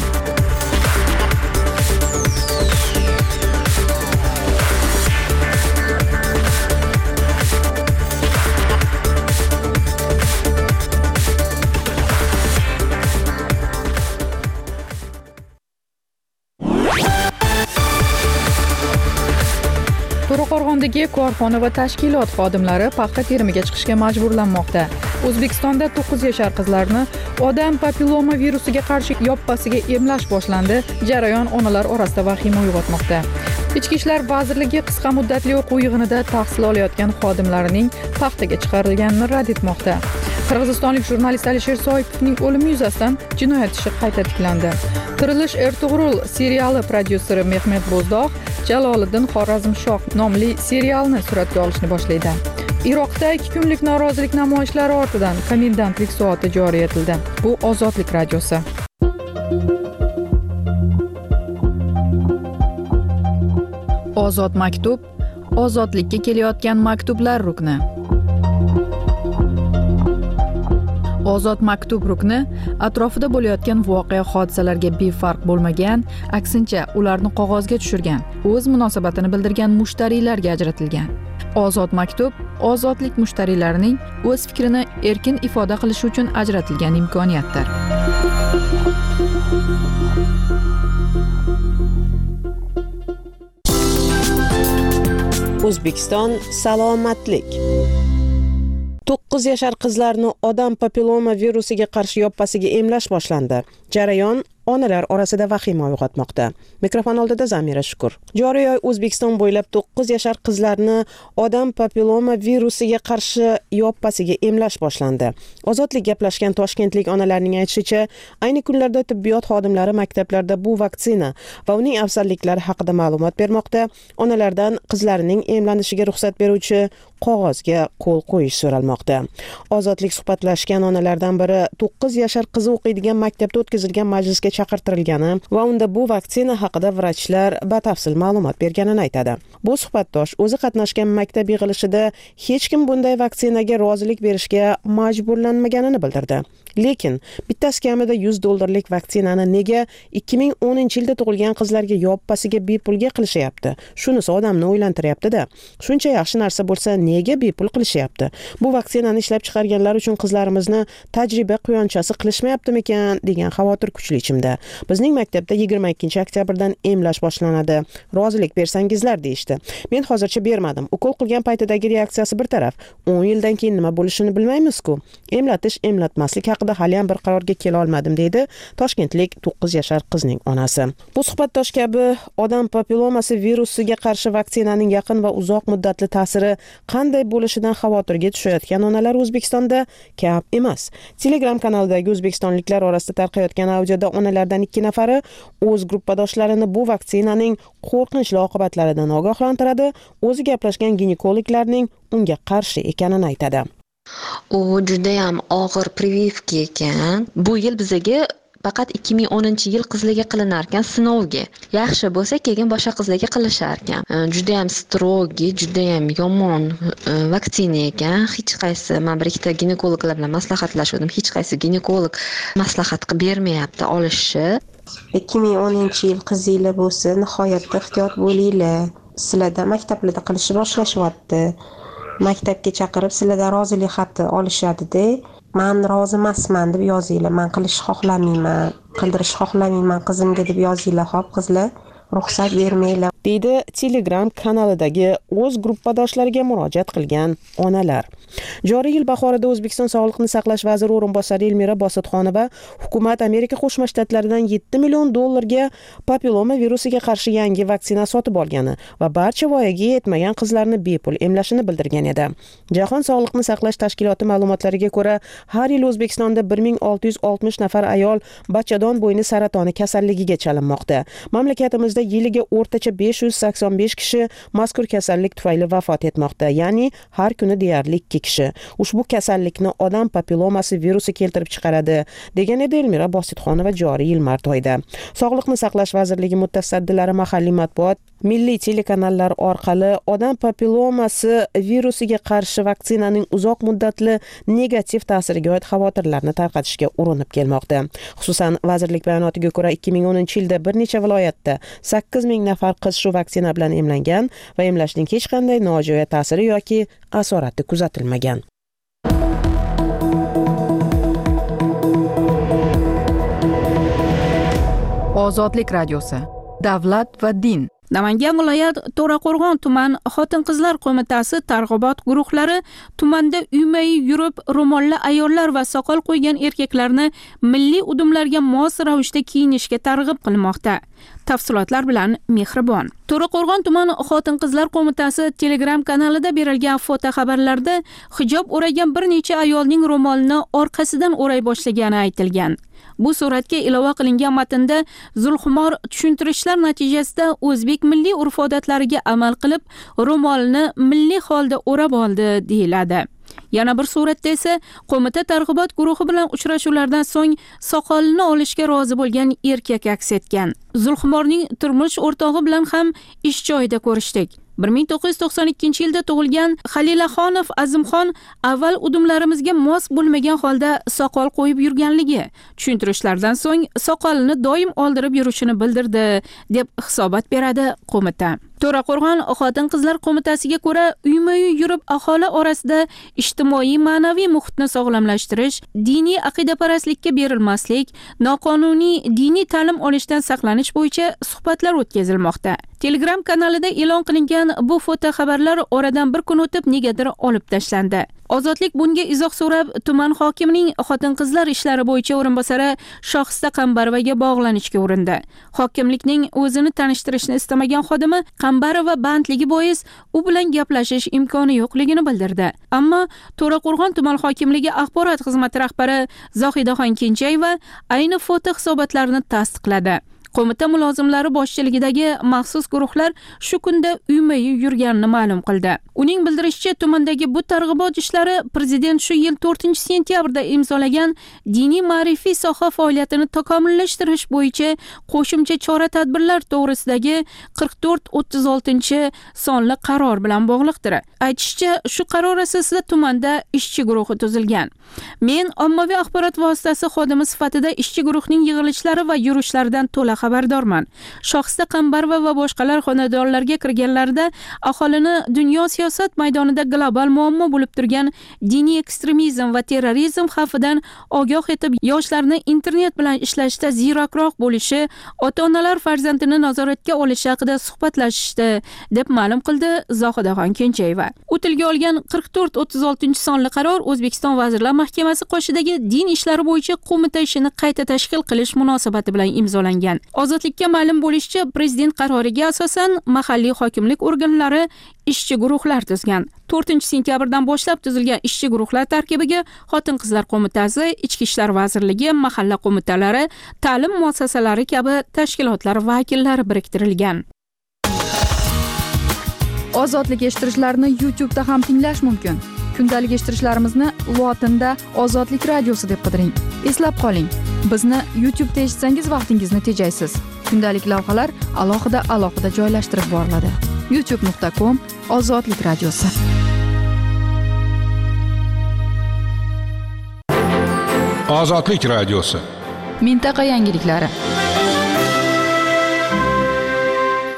To'raqo'rg'ondagi korxona va tashkilot xodimlari paxta terimiga chiqishga majburlanmoqda. O'zbekistonda to'qqiz yashar qizlarni odam papilloma virusiga qarshi yoppasiga emlash boshlandi. Jarayon onalar orasida vahima uyg'otmoqda. Ichki ishlar vazirligi qisqa muddatli o'quv yig'inida tahsil olayotgan xodimlarining paxtaga chiqarilganini rad etmoqda. Qirg'izistonlik jurnalist Alisher Soipovning o'limi yuzasidan jinoyat ishi qayta tiklandi. Tirilish Ertug'rul seriali prodyuseri Mehmet Bo'zdog' Jaloliddin Xorazmshoh nomli serialni suratga olishni boshlaydi. Iroqda ikki kunlik norozilik namoyishlari ortidan komendantlik soati joriy etildi. Bu Ozodlik radiosi. Ozod maktub, ozodlikka kelayotgan maktublar rukni. Ozod maktub rukni atrofida bo'layotgan voqea hodisalarga befarq bo'lmagan, aksincha ularni qog'ozga tushirgan, o'z munosabatini bildirgan mushtariylarga ajratilgan. Ozod maktub ozodlik mushtariylarining o'z fikrini erkin ifoda qilishi uchun ajratilgan imkoniyatdir. O'zbekiston salomatlik. to'qqiz yashar qizlarni odam papilloma virusiga qarshi yoppasiga emlash boshlandi. Jarayon onalar orasida vahima uyg'otmoqda. Mikrofon oldida Zamira Shukur. Joriy oy O'zbekiston bo'ylab to'qqiz yashar qizlarni odam papilloma virusiga qarshi yoppasiga emlash boshlandi. Ozodlik gaplashgan toshkentlik onalarning aytishicha, ayni kunlarda tibbiyot xodimlari maktablarda bu vaksina va uning afzalliklari haqida ma'lumot bermoqda. Onalardan qizlarining emlanishiga ruxsat beruvchi qog'ozga qo'l qo'yish so'ralmoqda. Ozodlik suhbatlashgan onalardan biri to'qqiz yashar qizi o'qiydigan maktabda o'tkazilgan majlisga chaqirtirilgani va unda bu vaksina haqida vrachlar batafsil ma'lumot berganini aytadi. Bu suhbatdosh o'zi qatnashgan maktab yig'ilishida hech kim bunday vaksinaga rozilik berishga majburlanmaganini bildirdi. Lekin bittasi kamida yuz dollarlik vaksinani nega ikki ming o'ninchi yilda tug'ilgan qizlarga yoppasiga bepulga qilishyapti? Shunisi odamni o'ylantiryapti-da. Shuncha yaxshi narsa bo'lsa, nega bepul qilishyapti? Bu vaksinani ishlab chiqarganlar uchun qizlarimizni tajriba quyonchasi qilishmayaptimikan degan xavotir kuchli ichimda. Bizning maktabda yigirma ikkinchi oktyabrdan emlash boshlanadi. Rozilik bersangizlar deyishdi. Men hozircha bermadim. Ukol qilgan paytidagi reaksiyasi bir taraf. o'n yildan keyin nima bo'lishini bilmaymiz-ku. Emlatish, emlatmaslik haqida hali ham bir qarorga kela olmadim deydi toshkentlik to'qqiz yashar qizning onasi. Bu suhbatdosh kabi odam papillomasi virusiga qarshi vaksinaning yaqin va uzoq muddatli ta'siri qanday bo'lishidan xavotirga tushayotgan onalar O'zbekistonda kam emas. Telegram kanalidagi o'zbekistonliklar orasida tarqayotgan audioda onalardan ikki nafari o'z gruppadoshlarini bu vaksinaning qo'rqinchli oqibatlaridan ogohlantiradi, o'zi gaplashgan ginekologlarning unga qarshi ekanini aytadi. U juda ham og'ir прививка ekan. Bu yil bizaga faqat ikki ming o'ninchi yil qizlarga qilinar ekan sinovga. Yaxshi bo'lsa keyin boshqa qizlarga qilishar ekan. Juda ham strogi, juda ham yomon vaksina ekan. Hech qaysi men bir ikkita ginekologlar bilan maslahatlashdim. Hech qaysi ginekolog maslahat qilib bermayapti olishni. ikki ming o'ninchi yil qizinglar bo'lsa, nihoyatda ehtiyot bo'linglar. Sizlarda maktablarda qilishni boshlashyapti. Maktabga chaqirib sizlardan rozilik xati olishadi-da. Men rozi emasman deb yozinglar. Men qilishni xohlamayman, qildirishni xohlamayman qizimga deb yozinglar. Xo'p, qizlar, ruxsat bermanglar. deydi Telegram kanalidagi o'z gruppadoshlariga murojaat qilgan onalar. Joriy yil bahorida O'zbekiston Sog'liqni saqlash vaziri o'rinbosari Elmira Bositxonova hukumat Amerika Qo'shma Shtatlaridan yetti million dollarga papilloma virusiga qarshi yangi vaksina sotib olgani va barcha voyaga yetmagan qizlarni bepul emlashini bildirgan edi. Jahon Sog'liqni saqlash tashkiloti ma'lumotlariga ko'ra, har yil O'zbekistonda bir ming olti yuz oltmish nafar ayol bachadon bo'yni saratoni kasalligiga chalinmoqda. Mamlakatimizda yiliga o'rtacha besh yuz sakson besh kishi mazkur kasallik tufayli vafot etmoqda, ya'ni har kuni deyarli ikki kishi. Ushbu kasallikni odam papillomasi virusi keltirib chiqaradi, degan edi Elmira Bositxonova joriy yil mart oyida. Sog'liqni saqlash vazirligi mutasaddilari mahalliy matbuot, milliy telekanallar orqali odam papillomasi virusiga qarshi vaksinaning uzoq muddatli negativ ta'siriga oid xavotirlarni tarqatishga urinib kelmoqda. Xususan, vazirlik bayonotiga ko'ra ikki ming o'ninchi yilda bir necha viloyatda sakkiz ming nafar qiz shu vaksina bilan emlangan va emlashning hech qanday nojo'ya ta'siri yoki asorati kuzatilmagan. Ozodlik radiosi. Davlat va din. Namangan viloyat To'raqo'rg'on tuman xotin-qizlar qo'mitasi targ'ibot guruhlari tumanda uyma-uy yurib ro'molli ayollar va soqol qo'ygan erkaklarni milliy udumlarga mos ravishda kiyinishga targ'ib qilmoqda. Tafsilotlar bilan Mehribon. To'raqo'rg'on tuman xotin-qizlar qo'mitasi Telegram kanalida berilgan foto xabarlarda hijob o'ragan bir necha ayolning ro'molini orqasidan o'ray boshlagani aytilgan. Bu suratga ilova qilingan matnda Zulxumor tushuntirishlar natijasida o'zbek milliy urf-odatlariga amal qilib, ro'molni milliy holda o'rab oldi deyiladi. Yana bir suratda esa qo'mita targ'ibot guruhi bilan uchrashuvlardan so'ng soqolini olishga rozi bo'lgan erkak aks etgan. Zulxumorning turmush o'rtog'i bilan ham ish joyida ko'rishdik. bir ming to'qqiz yuz to'qson ikkinchi yilda tug'ilgan Xalilaxonov Azimxon avval udumlarimizga mos bo'lmagan holda soqol qo'yib yurganligi, tushuntirishlardan so'ng soqolini doim oldirib yurishini bildirdi, deb hisobot beradi qo'mita. To'raqo'rg'on xotin-qizlar qo'mitasiga ko'ra, uyma-uy yurib aholi orasida ijtimoiy ma'naviy muhitni sog'lomlashtirish, diniy aqidaparastlikka berilmaslik, noqonuniy diniy ta'lim olishdan saqlanish bo'yicha suhbatlar o'tkazilmoqda. Telegram kanalida e'lon qilingan bu foto xabarlar oradan bir kun o'tib negadir olib tashlandi. Ozodlik bunga izoh so'rab tuman hokimining xotin-qizlar ishlari bo'yicha o'rinbosari Shohista Qambarovaga bog'lanishga urindi. Hokimlikning o'zini tanishtirishni istamagan xodimi Qambarova bandligi bois u bilan gaplashish imkoni yo'qligini bildirdi. Ammo To'raqo'rg'on tuman hokimligi axborot xizmati rahbari Zohidaxon Kenjayeva ayni foto hisobotlarini tasdiqladi. Qo'mita mulozimlari boshchiligidagi maxsus guruhlar shu kunda uyma-uy yurganini ma'lum qildi. Uning bildirishicha, tumandagi bu targ'ibot ishlari prezident shu yil to'rtinchi sentyabrda imzolagan diniy ma'rifiy soha faoliyatini takomillashtirish bo'yicha qo'shimcha chora-tadbirlar to'g'risidagi qirq to'rt o'ttiz oltinchi sonli qaror bilan bog'liqdir. Aytishicha, shu qaror asosida tumanda ishchi guruhi tuzilgan. Men ommaviy axborot vositasi xodimi sifatida ishchi guruhning yig'ilishlari va yurishlaridan to'la xabardorman. Shohista Qambarova va boshqalar xonadonlarga kirganlarida aholini dunyo siyosat maydonida global muammo bo'lib turgan diniy ekstremizm va terrorizm xavfidan ogoh etib, yoshlarni internet bilan ishlashda ziyrakroq bo'lishi, ota-onalar farzandini nazoratga olishi haqida suhbatlashishdi, deb ma'lum qildi Zohidaxon Kenjayeva. U tilga olgan qirq to'rt o'ttiz oltinchi sonli qaror O'zbekiston Vazirlar Mahkamasi qoshidagi din ishlari bo'yicha qo'mita ishini qayta tashkil qilish munosabati bilan imzolangan. Ozodlikka ma'lum bo'lishicha, prezident qaroriga asosan mahalliy hokimlik organlari ishchi guruhlar tuzgan. to'rtinchi sentyabrdan boshlab tuzilgan ishchi guruhlar tarkibiga Xotin-qizlar qo'mitasi, Ichki ishlar vazirligi, mahalla qo'mitalari, ta'lim muassasalari kabi tashkilotlar vakillari biriktirilgan. Ozodlik eshittirishlarni YouTube da ham tinglash mumkin. Kundalik eshittirishlarimizni lotinda Ozodlik radiosi deb qidiring. Eslab qoling, bizni YouTube da eshitsangiz vaqtingizni tejaysiz. Kundalik lavhalar alohida alohida joylashtirib boriladi. youtube nuqta com Ozodlik radiosi. Ozodlik radiosi. Mintaqa yangiliklari.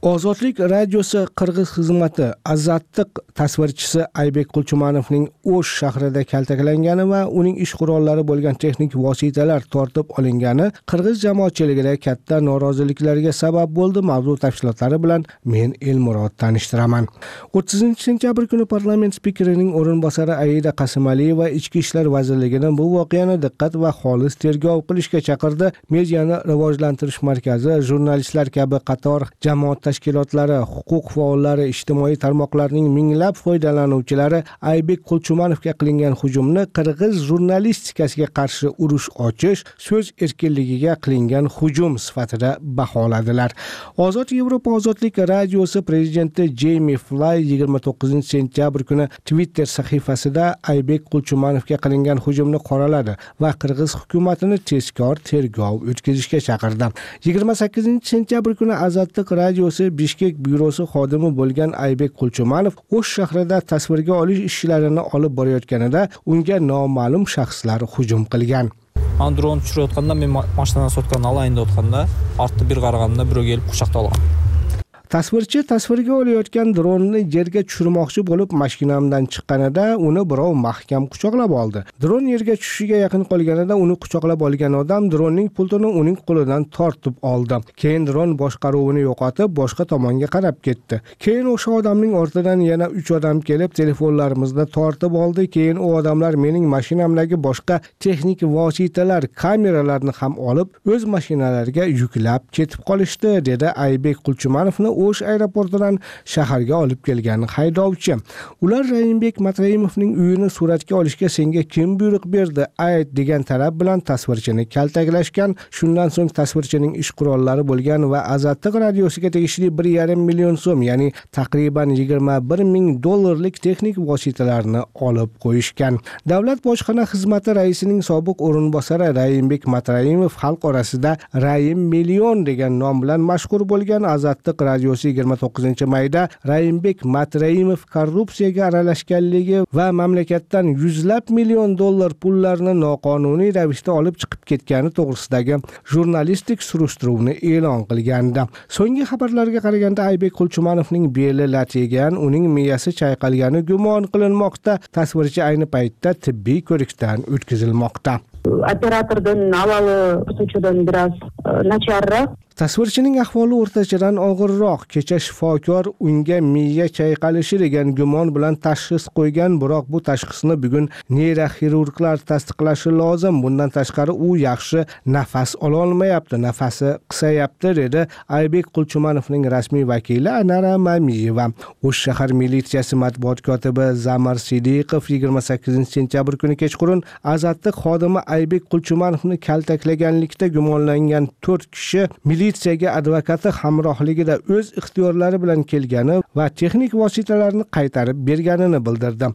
Ozodlik radiosi Qirg'iz xizmati Azattiq tasvirchisi Aybek Qulchumanovning O'sh shahrida kaltaklangani va uning ish qurollari bo'lgan texnik vositalar tortib olingani Qirg'iz jamoatchiligida katta noroziliklarga sabab bo'ldi. Mavzu tafsilotlari bilan men Elmurod tanishtiraman. o'ttizinchi sentyabr kuni parlament spikerining o'rinbosari Aida Qasimaliyeva Ichki ishlar vazirligini bu voqeani diqqat va xolis tergov qilishga chaqirdi. Mediani rivojlantirish markazi, jurnalistlar kabi qator jamoat tashkilotlari, huquq faollari, ijtimoiy tarmoqlarning minglab foydalanuvchilari Aybek Qulchumanovga qilingan hujumni qirg'iz jurnalistikasiga qarshi urush ochish, so'z erkinligiga qilingan hujum sifatida baholadilar. Ozod Yevropa ozodlik radiosi prezidenti Jamie Fly yigirma to'qqizinchi sentyabr kuni Twitter sahifasida Aybek Qulchumanovga qilingan hujumni qoraladi va qirg'iz hukumatini tezkor tergov o'tkazishga chaqirdi. yigirma sakkizinchi sentyabr kuni Azattiq radiosi Bishkek byurosi xodimi bo'lgan Aybek Qulchumanov O'sh shahrida tasvirga olish ishlarini olib borayotganida unga noma'lum shaxslar hujum qilgan. An dron tushirayotganda men mashinadan sotganini olayin deyotganda, ortda bir qaraganda birov kelib quchoqda olgan. Tasvirchi tasvirga olayotgan dronni yerga tushirmoqchi bo'lib mashinamdan chiqqanida uni birov mahkam quchoqlab oldi. Dron yerga tushishiga yaqin qolganida uni quchoqlab olgan odam dronning pultini uning qo'lidan tortib oldi. Keyin dron boshqaruvini yo'qotib boshqa tomonga qarab ketdi. Keyin o'sha odamning ortidan yana uch odam kelib telefonlarimizni tortib oldi. Keyin u odamlar mening mashinamdagi boshqa texnik vositalar, kameralarni ham olib o'z mashinalariga yuklab ketib qolishdi, dedi Aybek Qulchumanovni O'sh aeroportidan shaharga olib kelgan haydovchi. Ular Rayimbek Matraimovning uyini suratga olishga senga kim buyruq berdi? Ayt degan talab bilan tasvirchini kaltaklashgan. Shundan so'ng tasvirchining ish qurollari bo'lgan va Azattiq radiosiga tegishli bir yarim million so'm, ya'ni taqriban yigirma bir ming dollarlik texnik vositalarni olib qo'yishgan. Davlat bojxona xizmati raisining sobiq o'rinbosari Rayimbek Matraimov xalq orasida Rayim million degan nom bilan mashhur bo'lgan. Azattiq radiosi yigirma to'qqizinchi mayda Rayimbek Matraimov korrupsiyaga aralashganligi va mamlakatdan yuzlab million dollar pullarni noqonuniy ravishda olib chiqib ketgani to'g'risidagi jurnalistik surishtiruvni e'lon qilgandi. So'nggi xabarlarga qaraganda Aybek Qulchumanovning beli lat yegan, uning miyasi chayqalgani gumon qilinmoqda. Tasvirchi ayni paytda tibbiy ko'rikdan o'tkazilmoqda. Operatordan avvali o'shadan biroz nacharroq. Tasvirchining ahvoli o'rtachadan og'irroq. Kecha shifokor unga miya chayqalishi degan gumon bilan tashxis qo'ygan, biroq bu tashxisni bugun neyroxirurglar tasdiqlashi lozim. Bundan tashqari u yaxshi nafas ola olmayapti, nafasi qisayapti, dedi Aybek Qulchumanovning rasmiy vakili Anara Mamiyeva. O'sh shahar militsiyasi matbuot kotibi Zamir Sidiqov yigirma sakkizinchi sentyabr kuni kechqurun Azattiq xodimi Aybek Qulchumanovni kaltaklaganlikda gumonlangan to'rt kishi militsiyaga advokati hamrohligida o'z ixtiyorlari bilan kelgani va texnik vositalarni qaytarib berganini bildirdi.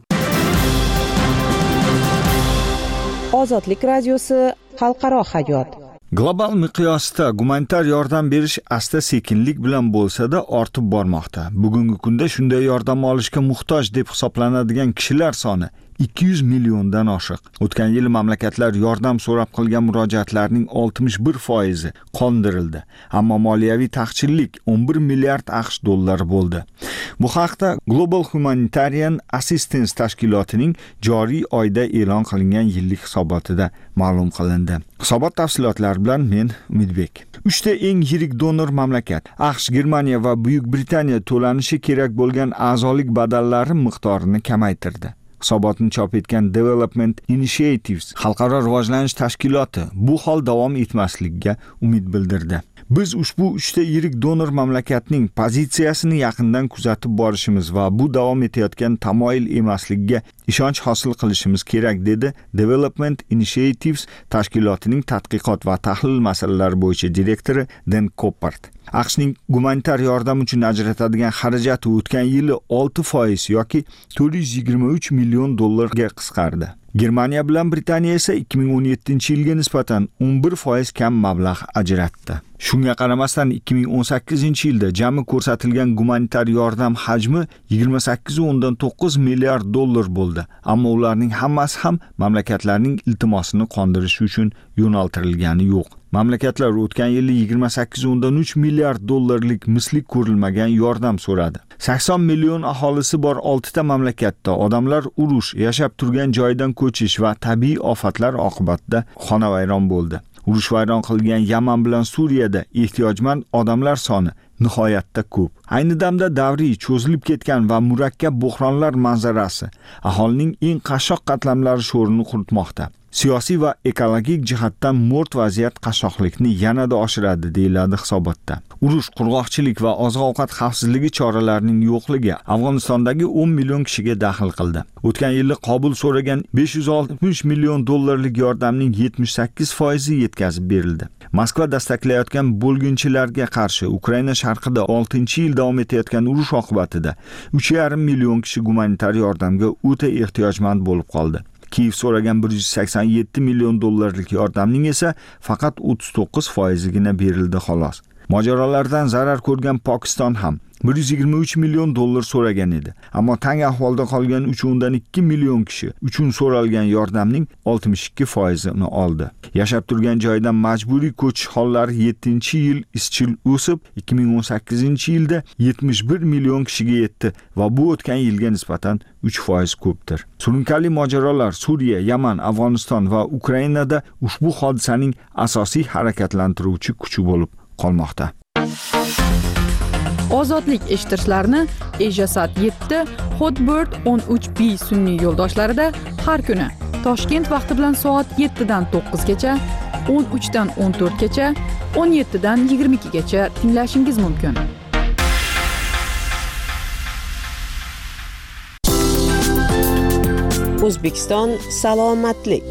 Ozodlik radiosi xalqaro hayot. Global miqyosda gumanitar yordam berish asta-sekinlik bilan bo'lsa-da ortib bormoqda. Bugungi kunda shunday yordam olishga muhtoj deb hisoblanadigan kishilar soni ikki yuz milliondan oshiq. O'tgan yil mamlakatlar yordam so'rab qilgan murojaatlarning oltmish bir foizi qondirildi. Ammo moliyaviy taqchillik o'n bir milliard AQSh dollari bo'ldi. Bu haqda Global Humanitarian Assistance tashkilotining joriy oyda e'lon qilingan yillik hisobotida ma'lum qilindi. Hisobot tafsilotlari bilan men Umidbek. uchta eng yirik donor mamlakat AQSh, Germaniya va Buyuk Britaniya to'lanishi kerak bo'lgan a'zolik badallari miqdorini kamaytirdi. Hisobotni chop etgan Development Initiatives xalqaro rivojlanish tashkiloti bu hol davom etmasligiga umid bildirdi. Biz ushbu uchta yirik donor mamlakatning pozitsiyasini yaqindan kuzatib borishimiz va bu davom etayotgan tamoyil emasligiga ishonch hosil qilishimiz kerak, dedi Development Initiatives tashkilotining tadqiqot va tahlil masalalari bo'yicha direktori Dan Coppard. AQShning gumanitar yordam uchun ajratadigan xarajati o'tgan yili olti foiz yoki to'rt yuz yigirma uch million dollarga qisqardi. Germaniya bilan Britaniya esa ikki ming o'n yettinchi yilga nisbatan o'n bir foiz kam mablag' ajratdi. Shunga qaramasdan ikki ming o'n sakkizinchi yilda jami ko'rsatilgan gumanitar yordam hajmi yigirma sakkiz o'ndan to'qqiz milliard dollar bo'ldi. Ammo ularning hammasi ham mamlakatlarning iltimosini qondirish uchun yo'naltirilgani yo'q. Mamlakatlar o'tgan yili yigirma sakkiz o'ndan uch milliard dollarlik misli ko'rilmagan yordam so'radi. sakson million aholisi bor oltita mamlakatda odamlar urush, yashab turgan joydan ko'chish va tabiiy ofatlar oqibatida xonavayron bo'ldi. Urush vayron qilgan Yaman bilan Suriyada ehtiyojmand odamlar soni nihoyatda ko'p. Ayni damda davriy, cho'zilib ketgan va murakkab buhronlar manzarasi aholining eng qashshoq qatlamlari sho'rini quritmoqda. Siyosiy va ekologik jihatdan mo'rt vaziyat qashshoqlikni yanada oshiradi deyiladi hisobotda. Urush, qurg'oqchilik va oziq-ovqat xavfsizligi choralarining yo'qligi Afg'onistondagi o'n million kishiga daxl qildi. O'tgan yili Qobul so'ragan besh yuz oltmish million dollarlik yordamning yetmish sakkiz foizi yetkazib berildi. Moskva dastaklayotgan bo'lginchilarga qarshi Ukraina sharqida oltinchi yil davom etayotgan urush oqibatida uch yarim million kishi gumanitar yordamga o'ta ehtiyojmand bo'lib qoldi. Kiyev so'ragan bir yuz sakson yetti million dollarlik yordamning esa faqat o'ttiz to'qqiz foizigina berildi xolos. Mojarolardan zarar ko'rgan Pokiston ham bir yuz yigirma uch million dollar so'ragan edi. Ammo tang ahvolda qolgan uch o'ndan ikki million kishi uchun so'ralgan yordamning oltmish ikki foizini oldi. Yashab turgan joydan majburiy ko'chish hollari yettinchi yil izchil o'sib, ikki ming o'n sakkizinchi yilda yetmish bir million kishiga yetdi va bu o'tgan yilga nisbatan uch foiz ko'pdir. Surunkali mojarolar Suriya, Yaman, Afg'oniston va Ukrainada ushbu hodisaning asosiy harakatlantiruvchi kuchi bo'lib qolmoqda. Ozodlik eshittirishlarni Ejasat yetti, Hotbird o'n uch B sun'iy yo'ldoshlarida har kuni Toshkent vaqti bilan soat yettidan to'qqizgacha, o'n uchdan o'n to'rtgacha, o'n yettidan yigirma ikkigacha tinglashingiz mumkin. O'zbekiston salomatlik.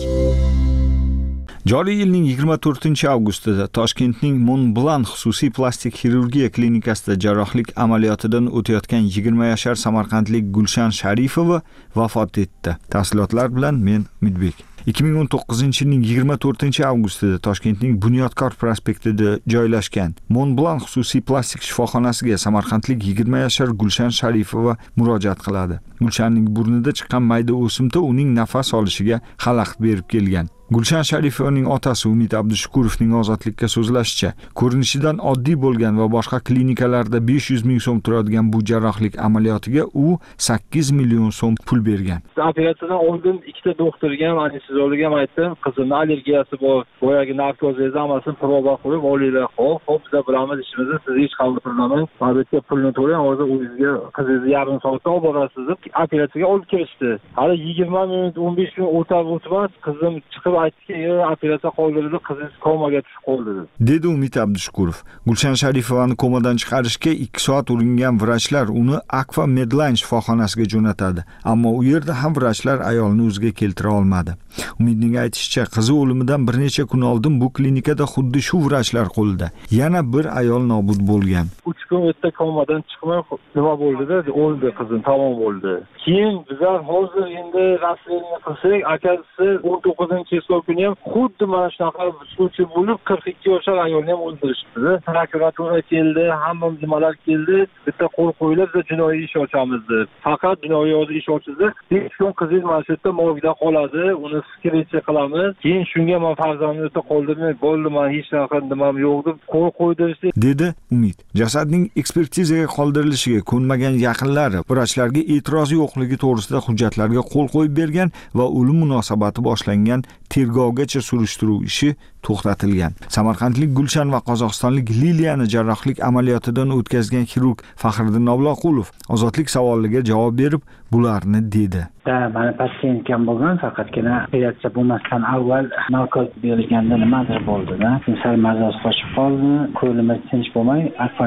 Joriy yilning yigirma to'rtinchi avgustida Toshkentning Montblanc xususiy plastik xirurgiya klinikasida jarrohlik amaliyotidan o'tayotgan yigirma yashar samarqandlik Gulshan Sharifova vafot etdi. Tafsilotlar bilan men Umidbek. ikki ming o'n to'qqizinchi yilning yigirma to'rtinchi avgustida Toshkentning Bunyodkor prospektida joylashgan Montblanc xususiy plastik shifoxonasiga samarqandlik yigirma yashar Gulshan Sharifova murojaat qiladi. Gulshanning burnida chiqqan mayda o'simta uning nafas olishiga xalaqit berib kelgan. Gulshan Sharifovaning otasi Umid Abdushukurovning ozodlikka so'zlashicha, ko'rinishidan oddiy bo'lgan va boshqa klinikalarda besh yuz ming so'm turadigan bu jarrohlik amaliyotiga u sakkiz million so'm pul bergan. Operatsiyadan oldin ikkita doktorga ham, anesteziyologga ham aytdim, qizimni allergiyasi bor, boyagi narkoz hamasini prova qilib olinglar. Xo'p, xo'p, biz bilamiz ishimizni, siz hech qanday pullamang. Albatta pulni to'lang, hozir o'zingizga qizingizni yarim soatda olib borasiz deb operatsiyaga olib kirishdi. Hali yigirma minut, o'n besh minut o'tib o'tmas, qizim chiqib aytdiki, operatsiya qoldirildi, qizingiz komaga tushib qoldi dedi Umid Abdushukurov. Gulshan Sharifovani komadan chiqarishga ikki soat uringan vrachlar uni Akfa Medline shifoxonasiga jo'natadi, ammo u yerda ham vrachlar ayolni o'ziga keltira olmadi. Umidning aytishicha, qizi o'limidan bir necha kun oldin bu klinikada xuddi shu vrachlar qo'lida yana bir ayol nobud bo'lgan. uch kun o'tdi, komadan chiqmay nima bo'ldi-da, o'ldi, qizim tamom bo'ldi. Keyin bizlar hozir endi rasmiyni qilsak, akasi o'n to'qqizinchi kuni ham xuddi mana shunaqa случай bo'lib qirq ikki yoshli ayolni ham o'ldirishdi. Prokuratura keldi, hamma nimalar keldi. Bitta qo'l qo'yilib, biz jinoiy ish ochamiz deb. Faqat jinoiy ish ochildi. besh kun qizingiz mana shu yerda morgda qoladi, uni skripsiya qilamiz. Keyin shunga men farzandimni o'ta qoldirmay, bo'ldi, men hech naqa nimam yo'q deb qo'l qo'ydirishdi, dedi Umid. Jasadning ekspertizaga qoldirilishiga ko'nmagan yaqinlari vrachlarga e'tiroz yo'qligi to'g'risida hujjatlarga qo'l qo'yib bergan va o'lim munosabati boshlangan tergovgacha surishtiruv ishi to'xtatilgan. Samarqandlik Gulshan va qozog'istonlik Liliyani jarrohlik amaliyotidan o'tkazgan xirurg Faxriddin Obloqulov ozodlik savoliga javob berib, bularni dedi. Mana patsientga bo'lgan, faqatgina operatsiya bo'lmasdan avval narkoz berilganda nimadir bo'ldi-da. Sal mazoz qochib qoldi, ko'limiz tinch bo'lmay, Akfa Medline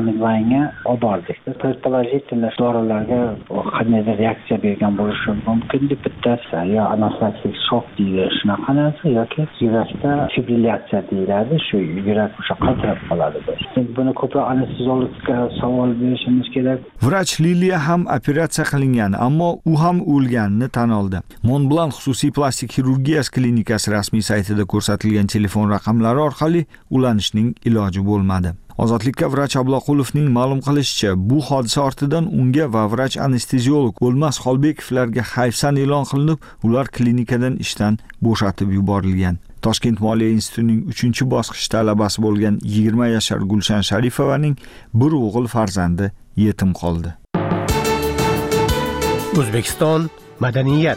rayonga olib bordik. Предположительно dorilarga qandaydir reaksiya bergan bo'lishi mumkin deb bittasi yo anafilaksik shok deyiladi shunaqa narsa yoki yurakda fibrillatsiya deyiladi, shu yurak o'sha qaltirab qoladi. Buni ko'proq anesteziologga savol berishimiz kerak. Vrach Liliya ham operatsiya qilingan, ammo u ham o'lganini tan oldi. Montblanc xususiy plastik xirurgiya klinikasi rasmiy saytida ko'rsatilgan telefon raqamlari orqali ulanishning iloji bo'lmadi. Ozodlikka vrach Abloqulovning ma'lum qilishicha, bu hodisa ortidan unga va vrach anesteziolog O'lmas Xolbekovlarga hayfsan e'lon qilinib, ular klinikadan ishdan bo'shatib yuborilgan. Toshkent Moliya institutining uchinchi bosqich talabasi bo'lgan yigirma yashar Gulshan Sharifovaning bir o'g'il farzandi yetim qoldi. O'zbekiston madaniyat.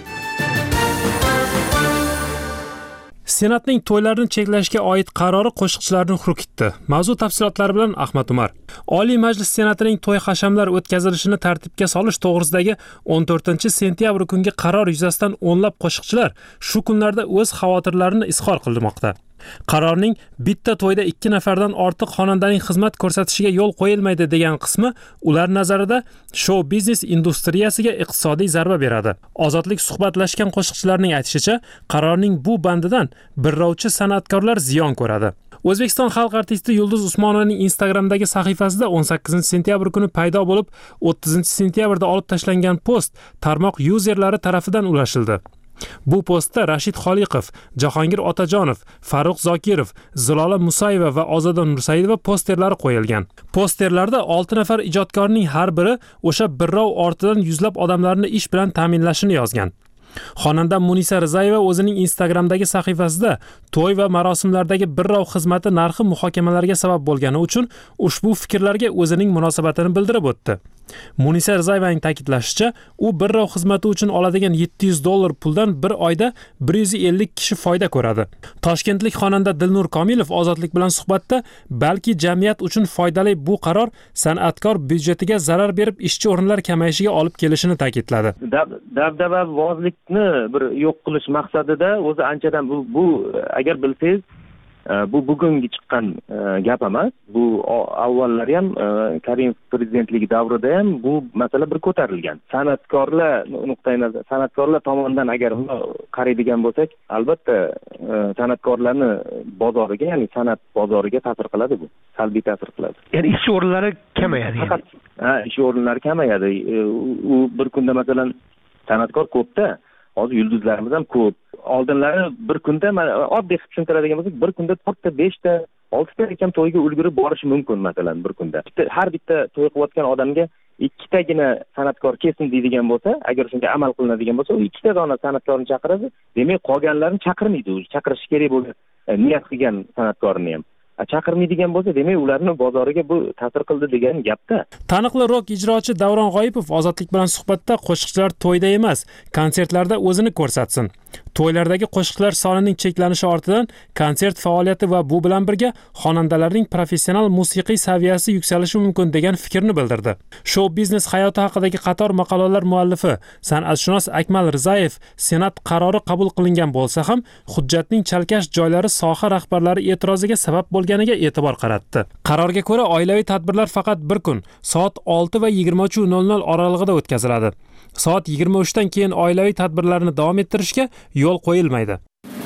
Senatning to'ylarni cheklashga oid qarori qo'shiqchilarni xurkitdi. Mavzu tafsilotlari bilan Ahmad Umar. Oliy Majlis Senatining to'y hashamlar o'tkazilishini tartibga solish to'g'risidagi o'n to'rtinchi sentyabr kungi qaror yuzasidan o'nlab qo'shiqchilar shu kunlarda o'z xavotirlarini izhor qilmoqda. Qarorning bitta to'yda ikki nafardan ortiq xonandaning xizmat ko'rsatishiga yo'l qo'yilmaydi degan qismi ular nazarida show biznes industriyasiga iqtisodiy zarba beradi. Ozodlik suhbatlashgan qo'shiqchilarning aytishicha, qarorning bu bandidan birrovchi san'atkorlar ziyon ko'radi. O'zbekiston xalq artisti Yulduz Usmonovaning Instagramdagi sahifasida o'n sakkizinchi sentyabr kuni paydo bo'lib, o'ttizinchi sentyabrda olib tashlangan post tarmoq yuzerlari tarafidan ulashildi. Bu postda Rashid Xoliqov, Jahongir Otajonov, Farruq Zokirov, Zilola Musayeva va Ozoda Nursayeva posterlari qo'yilgan. Posterlarda olti nafar ijodkorning har biri o'sha birrov ortidan yuzlab odamlarni ish bilan ta'minlashini yozgan. Xonanda Munisa Rizayeva o'zining Instagramdagi sahifasida to'y va marosimlardagi birrov xizmati narxi muhokamalarga sabab bo'lgani uchun ushbu fikrlarga o'zining munosabatini bildirib o'tdi. Munisa Rizayevaning ta'kidlashicha, u birrov xizmati uchun oladigan yetti yuz dollar puldan bir oyda bir yuz ellik kishi foyda ko'radi. Toshkentlik xonanda Dilnur Komilov Ozodlik bilan suhbatda, balki jamiyat uchun foydali bu qaror san'atkor byudjetiga zarar berib ishchi o'rinlar kamayishiga olib kelishini ta'kidladi. Dabdababozlikni bir yo'q qilish maqsadida o'zi anchadan bu, bu agar bilsangiz bu bugungi chiqqan gap emas. Bu avvallari ham Karimov prezidentligi davrida ham bu masala bir ko'tarilgan. San'atkorlar nuqtai nazar, san'atkorlar tomonidan agar qaraydigan bo'lsak, albatta san'atkorlarni bozoriga, ya'ni san'at bozoriga ta'sir qiladi bu. Salbiy ta'sir qiladi. Ya'ni ish o'rinlari kamayadi. Faqat ha, ish o'rinlari kamayadi. U bir kunda masalan san'atkor ko'pda, hozir yulduzlarimiz ham ko'p. Oldinlari bir kunda oddiy qilib tushuntiradigan bo'lsak, bir kunda to'rtta, beshta, oltita ham to'yga ulgurib borishi mumkin masalan bir kunda. Har bitta to'y qilayotgan odamga ikkitagina san'atkor kelsin deydigan bo'lsa, agar shunga amal qilinadigan bo'lsa, u ikkita dona san'atkorni chaqiradi. Demak, qolganlarni chaqirmaydi, u chaqirish kerak bo'lgan niyat qilgan san'atkorni ham. Chaqirmaydigan bo'lsa, demak, ularni bozoriga bu ta'sir qildi degan gapda. Taniqli rock ijrochi Davron G'oyipov Ozodlik bilan suhbatda qo'shiqchilar to'yda emas, konsertlarda o'zini ko'rsatsin. To'ylardagi qo'shiqlar sonining cheklanishi ortidan konsert faoliyati va bu bilan birga xonandalarning professional musiqiy saviyasi yuksalishi mumkin degan fikrni bildirdi. Show biznes hayoti haqidagi qator maqolalar muallifi san'atshunos Akmal Rizayev Senat qarori qabul qilingan bo'lsa ham, hujjatning chalkash joylari soha rahbarlari e'tiroziga sabab bo'lganiga e'tibor qaratdi. Qarorga ko'ra, oilaviy tadbirlar faqat bir kun, soat olti va yigirma uch nol nol oralig'ida o'tkaziladi. Soat yigirma uch dan keyin oilaviy tadbirlarni davom ettirishga yo'l qo'yilmaydi.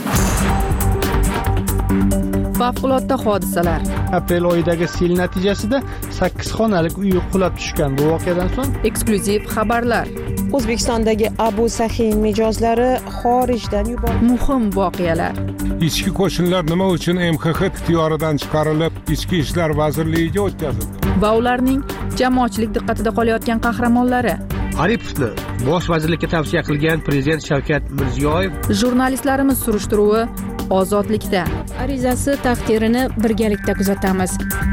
Favqulodda hodisalar. Aprel oyidagi sel natijasida sakkiz xonalik uy qulab tushgan. Bu voqeadan so'ng eksklyuziv xabarlar. O'zbekistondagi Abu Sahiy mijozlari xorijdan yuborildi. Muhim voqealar. Ichki qo'shinlar nima uchun M X X ixtiyoridan chiqarilib, Ichki ishlar vazirligiga o'tkazildi? Va ularning jamoatchilik diqqatida qolayotgan qahramonlari. Aripovni bosh vazirlikka tavsiya qilgan prezident Shavkat Mirziyoyev. Jurnalistlarimiz surishtiruvi Ozodlikda. Arizasi taqdirini birgalikda kuzatamiz.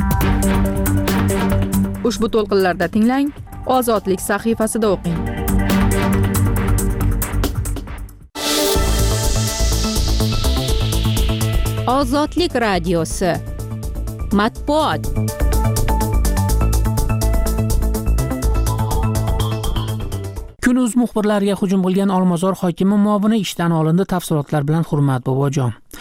Ushbu to'lqinlarda tinglang, Ozodlik sahifasida o'qing. Ozodlik radiosi. Matbuot. Kunuz muxbirlariga hujum qilgan Olmazor hokimi muovini ishdan olindi. Tafsilotlar bilan Hurmat Bobojon.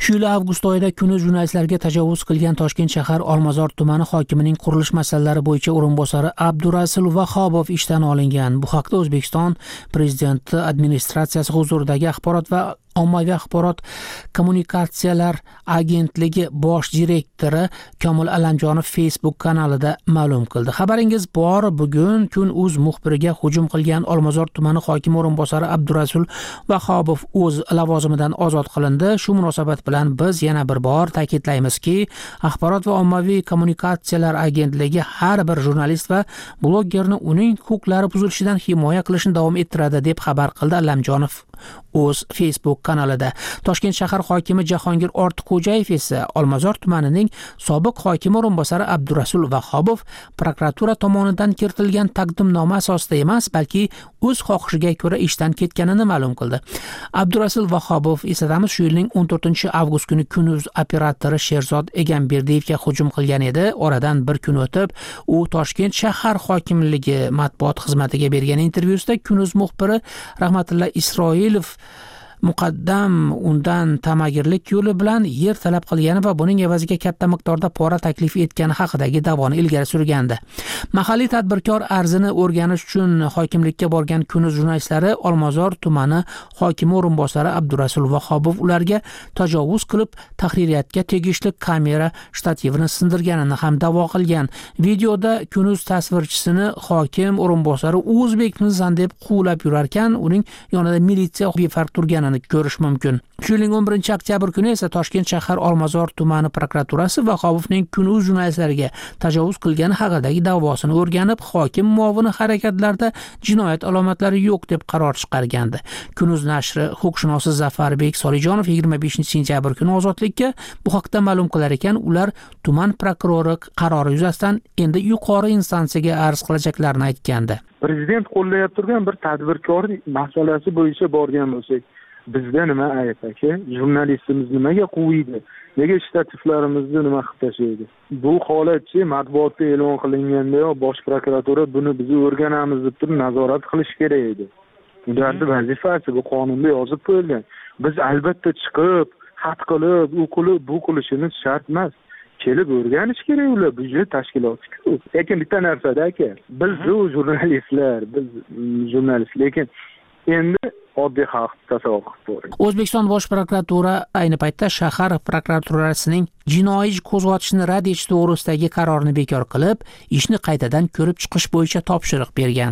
Shu yil avgust oyida kuni jurnalistlarga tajovuz qilgan Toshkent shahar Olmazor tumani hokimining qurilish masalalari bo'yicha o'rinbosari Abdurasul Vahobov ishdan olingan. Bu haqda O'zbekiston Prezidenti administratsiyasi huzuridagi axborot va ommaviy axborot kommunikatsiyalar agentligi bosh direktori Komil Allamjonov Facebook kanalida ma'lum qildi. Xabaringiz bor, bugun Kun.uz muxbiriga hujum qilgan Olmazor tumani hokimi o'rinbosari Abdurasul Vahobov o'z lavozimidan ozod qilindi. Shu munosabat bilan biz yana bir bor ta'kidlaymizki, axborot va ommaviy kommunikatsiyalar agentligi har bir jurnalist va bloggerni uning huquqlari buzilishidan himoya qilishni davom ettiradi, deb xabar qildi Allamjonov o'z Facebook kanalida. Toshkent shahar hokimi Jahongir Ortiqxo'jayev esa Olmazor tumanining sobiq hokimi o'rinbosari Abdurasul Vahobov prokuratura tomonidan kiritilgan taqdimnoma asosida emas, balki o'z xohishiga ko'ra ishdan ketganini ma'lum qildi. Abdurasul Vahobov eslatamiz, shu yilning o'n to'rtinchi avgust kuni Kun.uz operatori Sherzod Egamberdiyevga hujum qilgan edi. Oradan bir kun o'tib, u Toshkent shahar hokimligi matbuot xizmatiga bergan intervyusida Kun.uz muxbiri Rahmatilla Isroilov muqaddam undan tamagirlik yo'li bilan yer talab qilgani va buning evaziga katta miqdorda pora taklif etgani haqidagi da'voni ilgari surgandi. Mahalliy tadbirkor arzini o'rganish uchun hokimlikka borgan Kun.uz jurnalistlari Olmazor tumani hokimi o'rinbosari Abdurasul Vahobov ularga tajovuz qilib, tahririyatga tegishli kamera shtativini sindirganini ham da'vo qilgan. Videoda Kun.uz tasvirchisini hokim o'rinbosari o'zbekmisan deb quvlab yurarkan, uning yonida militsiya befarq turgan ko'rish mumkin. Shu yilning o'n birinchi oktyabr kuni esa Toshkent shahar Olmazor tumani prokuraturasi Vahobovning Kun.uz jurnalistlariga tajovuz qilgani haqidagi da'vosini o'rganib, hokim muovini harakatlarda jinoyat alomatlari yo'q deb qaror chiqargandi. Kun.uz nashri huquqshunosi Zafarbek Solijonov yigirma beshinchi sentyabr kuni ozodlikka bu haqda ma'lum qilar ekan, ular tuman prokurori qarori yuzasidan endi yuqori instansiyaga arz qilajaklarini aytgandi. Prezident qo'llayib turgan bir tadbirkor masalasi bo'yicha borgan bo'lsak, bizda nima ayb aka? Jurnalistimiz nimaga quviydi? Nega shtativlarimizni nima qilib tashlaydi? Bu holatchi matbuotda e'lon qilinganda yo bosh prokuratura buni biz o'rganamiz deb turib nazorat qilish kerak edi. Ularning vazifasi bu qonunda yozib qo'yilgan. Biz albatta chiqib, xat qilib, u qilib, bu qilishimiz shart emas. Kelib o'rganish kerak ular, byudjet tashkiloti-ku. Lekin bitta narsada aka, biz jurnalistlar, biz jurnalist, lekin endi oddiy xalq tasavvur qilib ko'ring. O'zbekiston bosh prokuratura ayni paytda shahar prokuraturasining jinoiy qo'zg'atishni rad etish to'g'risidagi qarorini bekor qilib, ishni qaytadan ko'rib chiqish bo'yicha topshiriq bergan.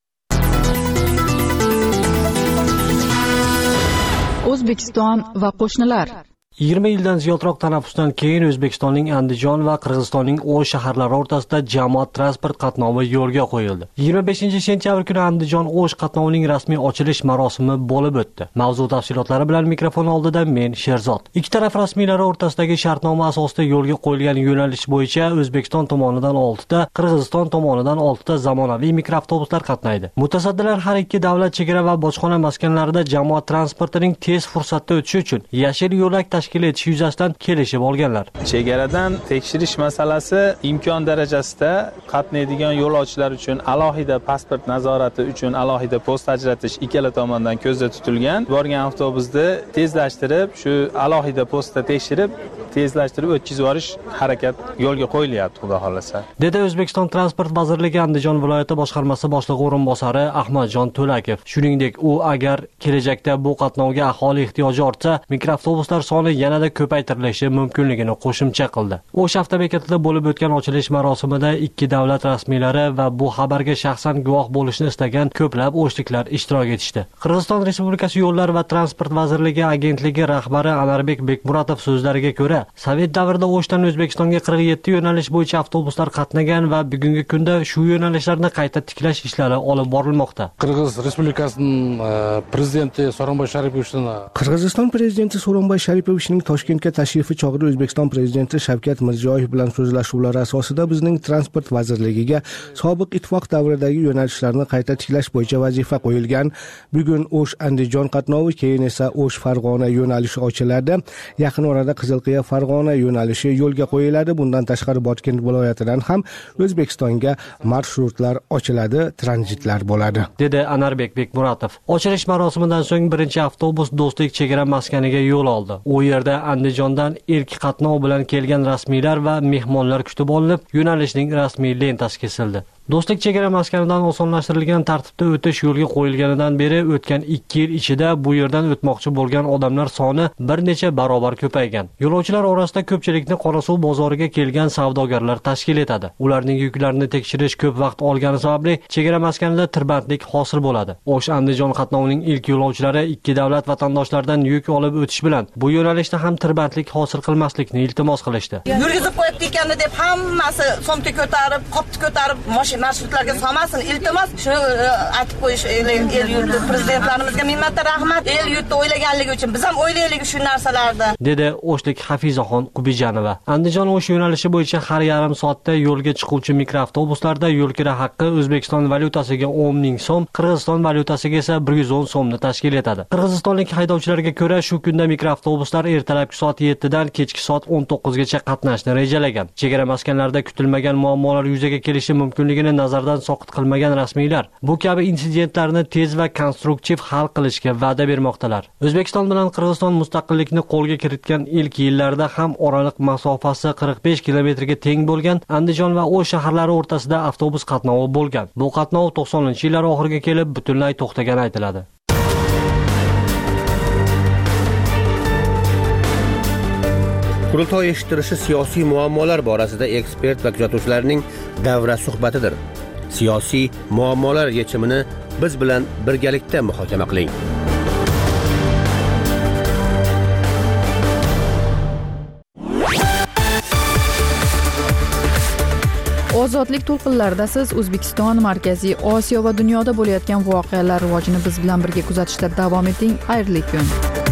O'zbekiston va qo'shnilar. yigirma yildan ziyodroq tanaffusdan keyin O'zbekistonning Andijon va Qirg'izistonning O'sh shaharlari o'rtasida jamoat transport qatnovi yo'lga qo'yildi. yigirma beshinchi sentyabr kuni Andijon O'sh qatnovining rasmiy ochilish marosimi bo'lib o'tdi. Mavzu tafsilotlari bilan mikrofon oldida men Sherzod. Ikki taraf rasmiylari o'rtasidagi shartnoma asosida yo'lga qo'yilgan yo'nalish bo'yicha O'zbekiston tomonidan olti ta, Qirg'iziston tomonidan olti ta zamonaviy mikroavtobuslar qatnaydi. Mutasaddilar har ikki davlat chegara va bojxona maskanlarida jamoat transportining tez fursatda o'tishi uchun yashil yo'lak tashkil etish yuzasidan kelishib olganlar. Chegaradan tekshirish masalasi imkon darajasida qatnaydigan yo'lovchilar uchun alohida pasport nazorati uchun alohida post ajratish ikkala tomondan ko'zda tutilgan. Borgan avtobusni tezlashtirib, shu alohida postda tekshirib, tezlashtirib o'tkazib yuborish harakat yo'lga qo'yilyapti, xudo xolasa. Dedi O'zbekiston Transport vazirligi Andijon viloyati boshqarmasi boshlig'i o'rinbosari Ahmadjon To'lakov. Shuningdek, u agar kelajakda bu qatnovga aholi ehtiyoji ortsa, mikroavtobuslar soni yanada ko'paytirilishi mumkinligini qo'shimcha qildi. O'sh avtobekatida bo'lib o'tgan ochilish marosimida ikki davlat rasmiylari va bu xabarga shaxsan guvoh bo'lishni istagan ko'plab o'shliklar ishtirok etishdi. Qirg'iziston Respublikasi Yo'llar va transport vazirligi agentligi rahbari Anarbek Bekmuratov so'zlariga ko'ra, Sovet davrida O'shdan O'zbekistonga qirq yetti yo'nalish bo'yicha avtobuslar qatnagan va bugungi kunda shu yo'nalishlarni qayta tiklash ishlari olib borilmoqda. Qirg'iz Respublikasining prezidenti So'ronboy Sharipovichning Qirg'iziston prezidenti So'ronboy Sharipovichning Toshkentga tashrifi chog'ida O'zbekiston prezidenti Shavkat Mirziyoyev bilan so'zlashuvlar asosida bizning transport vazirligiga sobiq ittifoq davridagi yo'nalishlarni qayta tiklash bo'yicha vazifa qo'yilgan. Bugun O'sh Andijon qatnovi, keyin esa O'sh Farg'ona yo'nalishi ochiladi. Yaqin orada Qizilqiya Farg'ona yo'nalishi yo'lga qo'yiladi. Bundan tashqari Botken viloyatidan ham O'zbekistonga marshrutlar ochiladi, tranzitlar bo'ladi, dedi Anarbek Bekmuratov. Ochilish marosimidan so'ng birinchi avtobus Do'stlik chegara maskaniga yo'l oldi. U yerda Andijondan ilk qatnov bilan kelgan rasmiylar va mehmonlar kutib olinib, yo'nalishning rasmiy lentasi kesildi. Do'stlik chegara maskanidan osonlashtirilgan tartibda o'tish yo'lga qo'yilganidan beri o'tgan ikki yil ichida bu yerdan o'tmoqchi bo'lgan odamlar soni bir necha barobar ko'paygan. Yo'lovchilar orasida ko'pchilikni Qorasuv bozoriga kelgan savdogarlar tashkil etadi. Ularning yuklarini tekshirish ko'p vaqt olgani sababli chegara maskanida tirbandlik hosil bo'ladi. O'sh-Andijon qatnovining ilk yo'lovchilari ikki davlat vatandoshlaridan yuk olib o'tish bilan bu yo'nalishda ham tirbandlik hosil qilmaslikni iltimos qilishdi. Yurgizib qo'yib ketganda deb hammasi somka ko'tarib, qopni ko'tarib, marshrutlarga solmasin, iltimos shuni aytib qo'yish el yurti prezidentlarimizga minnatli rahmat. El yurtni o'ylaganligi uchun biz ham o'ylaylik shu narsalarni, dedi O'shlik Hafizaxon Qubijanova. Andijon O'sh yo'nalishi bo'yicha har yarim soatda yo'lga chiquvchi mikroavtobuslarda yo'l kira haqqi O'zbekiston valyutasiga o'n ming so'm, Qirg'iziston valyutasiga esa bir yuz o'n so'mni tashkil etadi. Qirg'izistonlik haydovchilarga ko'ra, shu kunda mikroavtobuslar ertalabki soat yettidan kechki soat o'n to'qqizgacha qatnashni rejalagan. Chegara maskanlarida kutilmagan muammolar yuzaga kelishi mumkinligini nazardan soqit qilmagan rasmiylar bu kabi insidentlarni tez va konstruktiv hal qilishga va'da bermoqdalar. O'zbekiston bilan Qirg'iziston mustaqillikni qo'lga kiritgan ilk yillarda ham oraliq masofasi qirq besh kilometrga teng bo'lgan Andijon va O'sh shaharlari o'rtasida avtobus qatnovi bo'lgan. Bu qatnov to'qsoninchi yillar oxiriga kelib butunlay to'xtagani aytiladi. Qurultoy eshittirishi siyosiy muammolar borasida ekspert va kuzatuvchilarning davra suhbatidir. Siyosiy muammolar yechimini biz bilan birgalikda muhokama qiling. Ozodlik to'lqinlarida siz O'zbekiston, Markaziy Osiyo va dunyoda bo'layotgan voqealar rivojini biz bilan birga kuzatishda davom eting. Xayrli kun.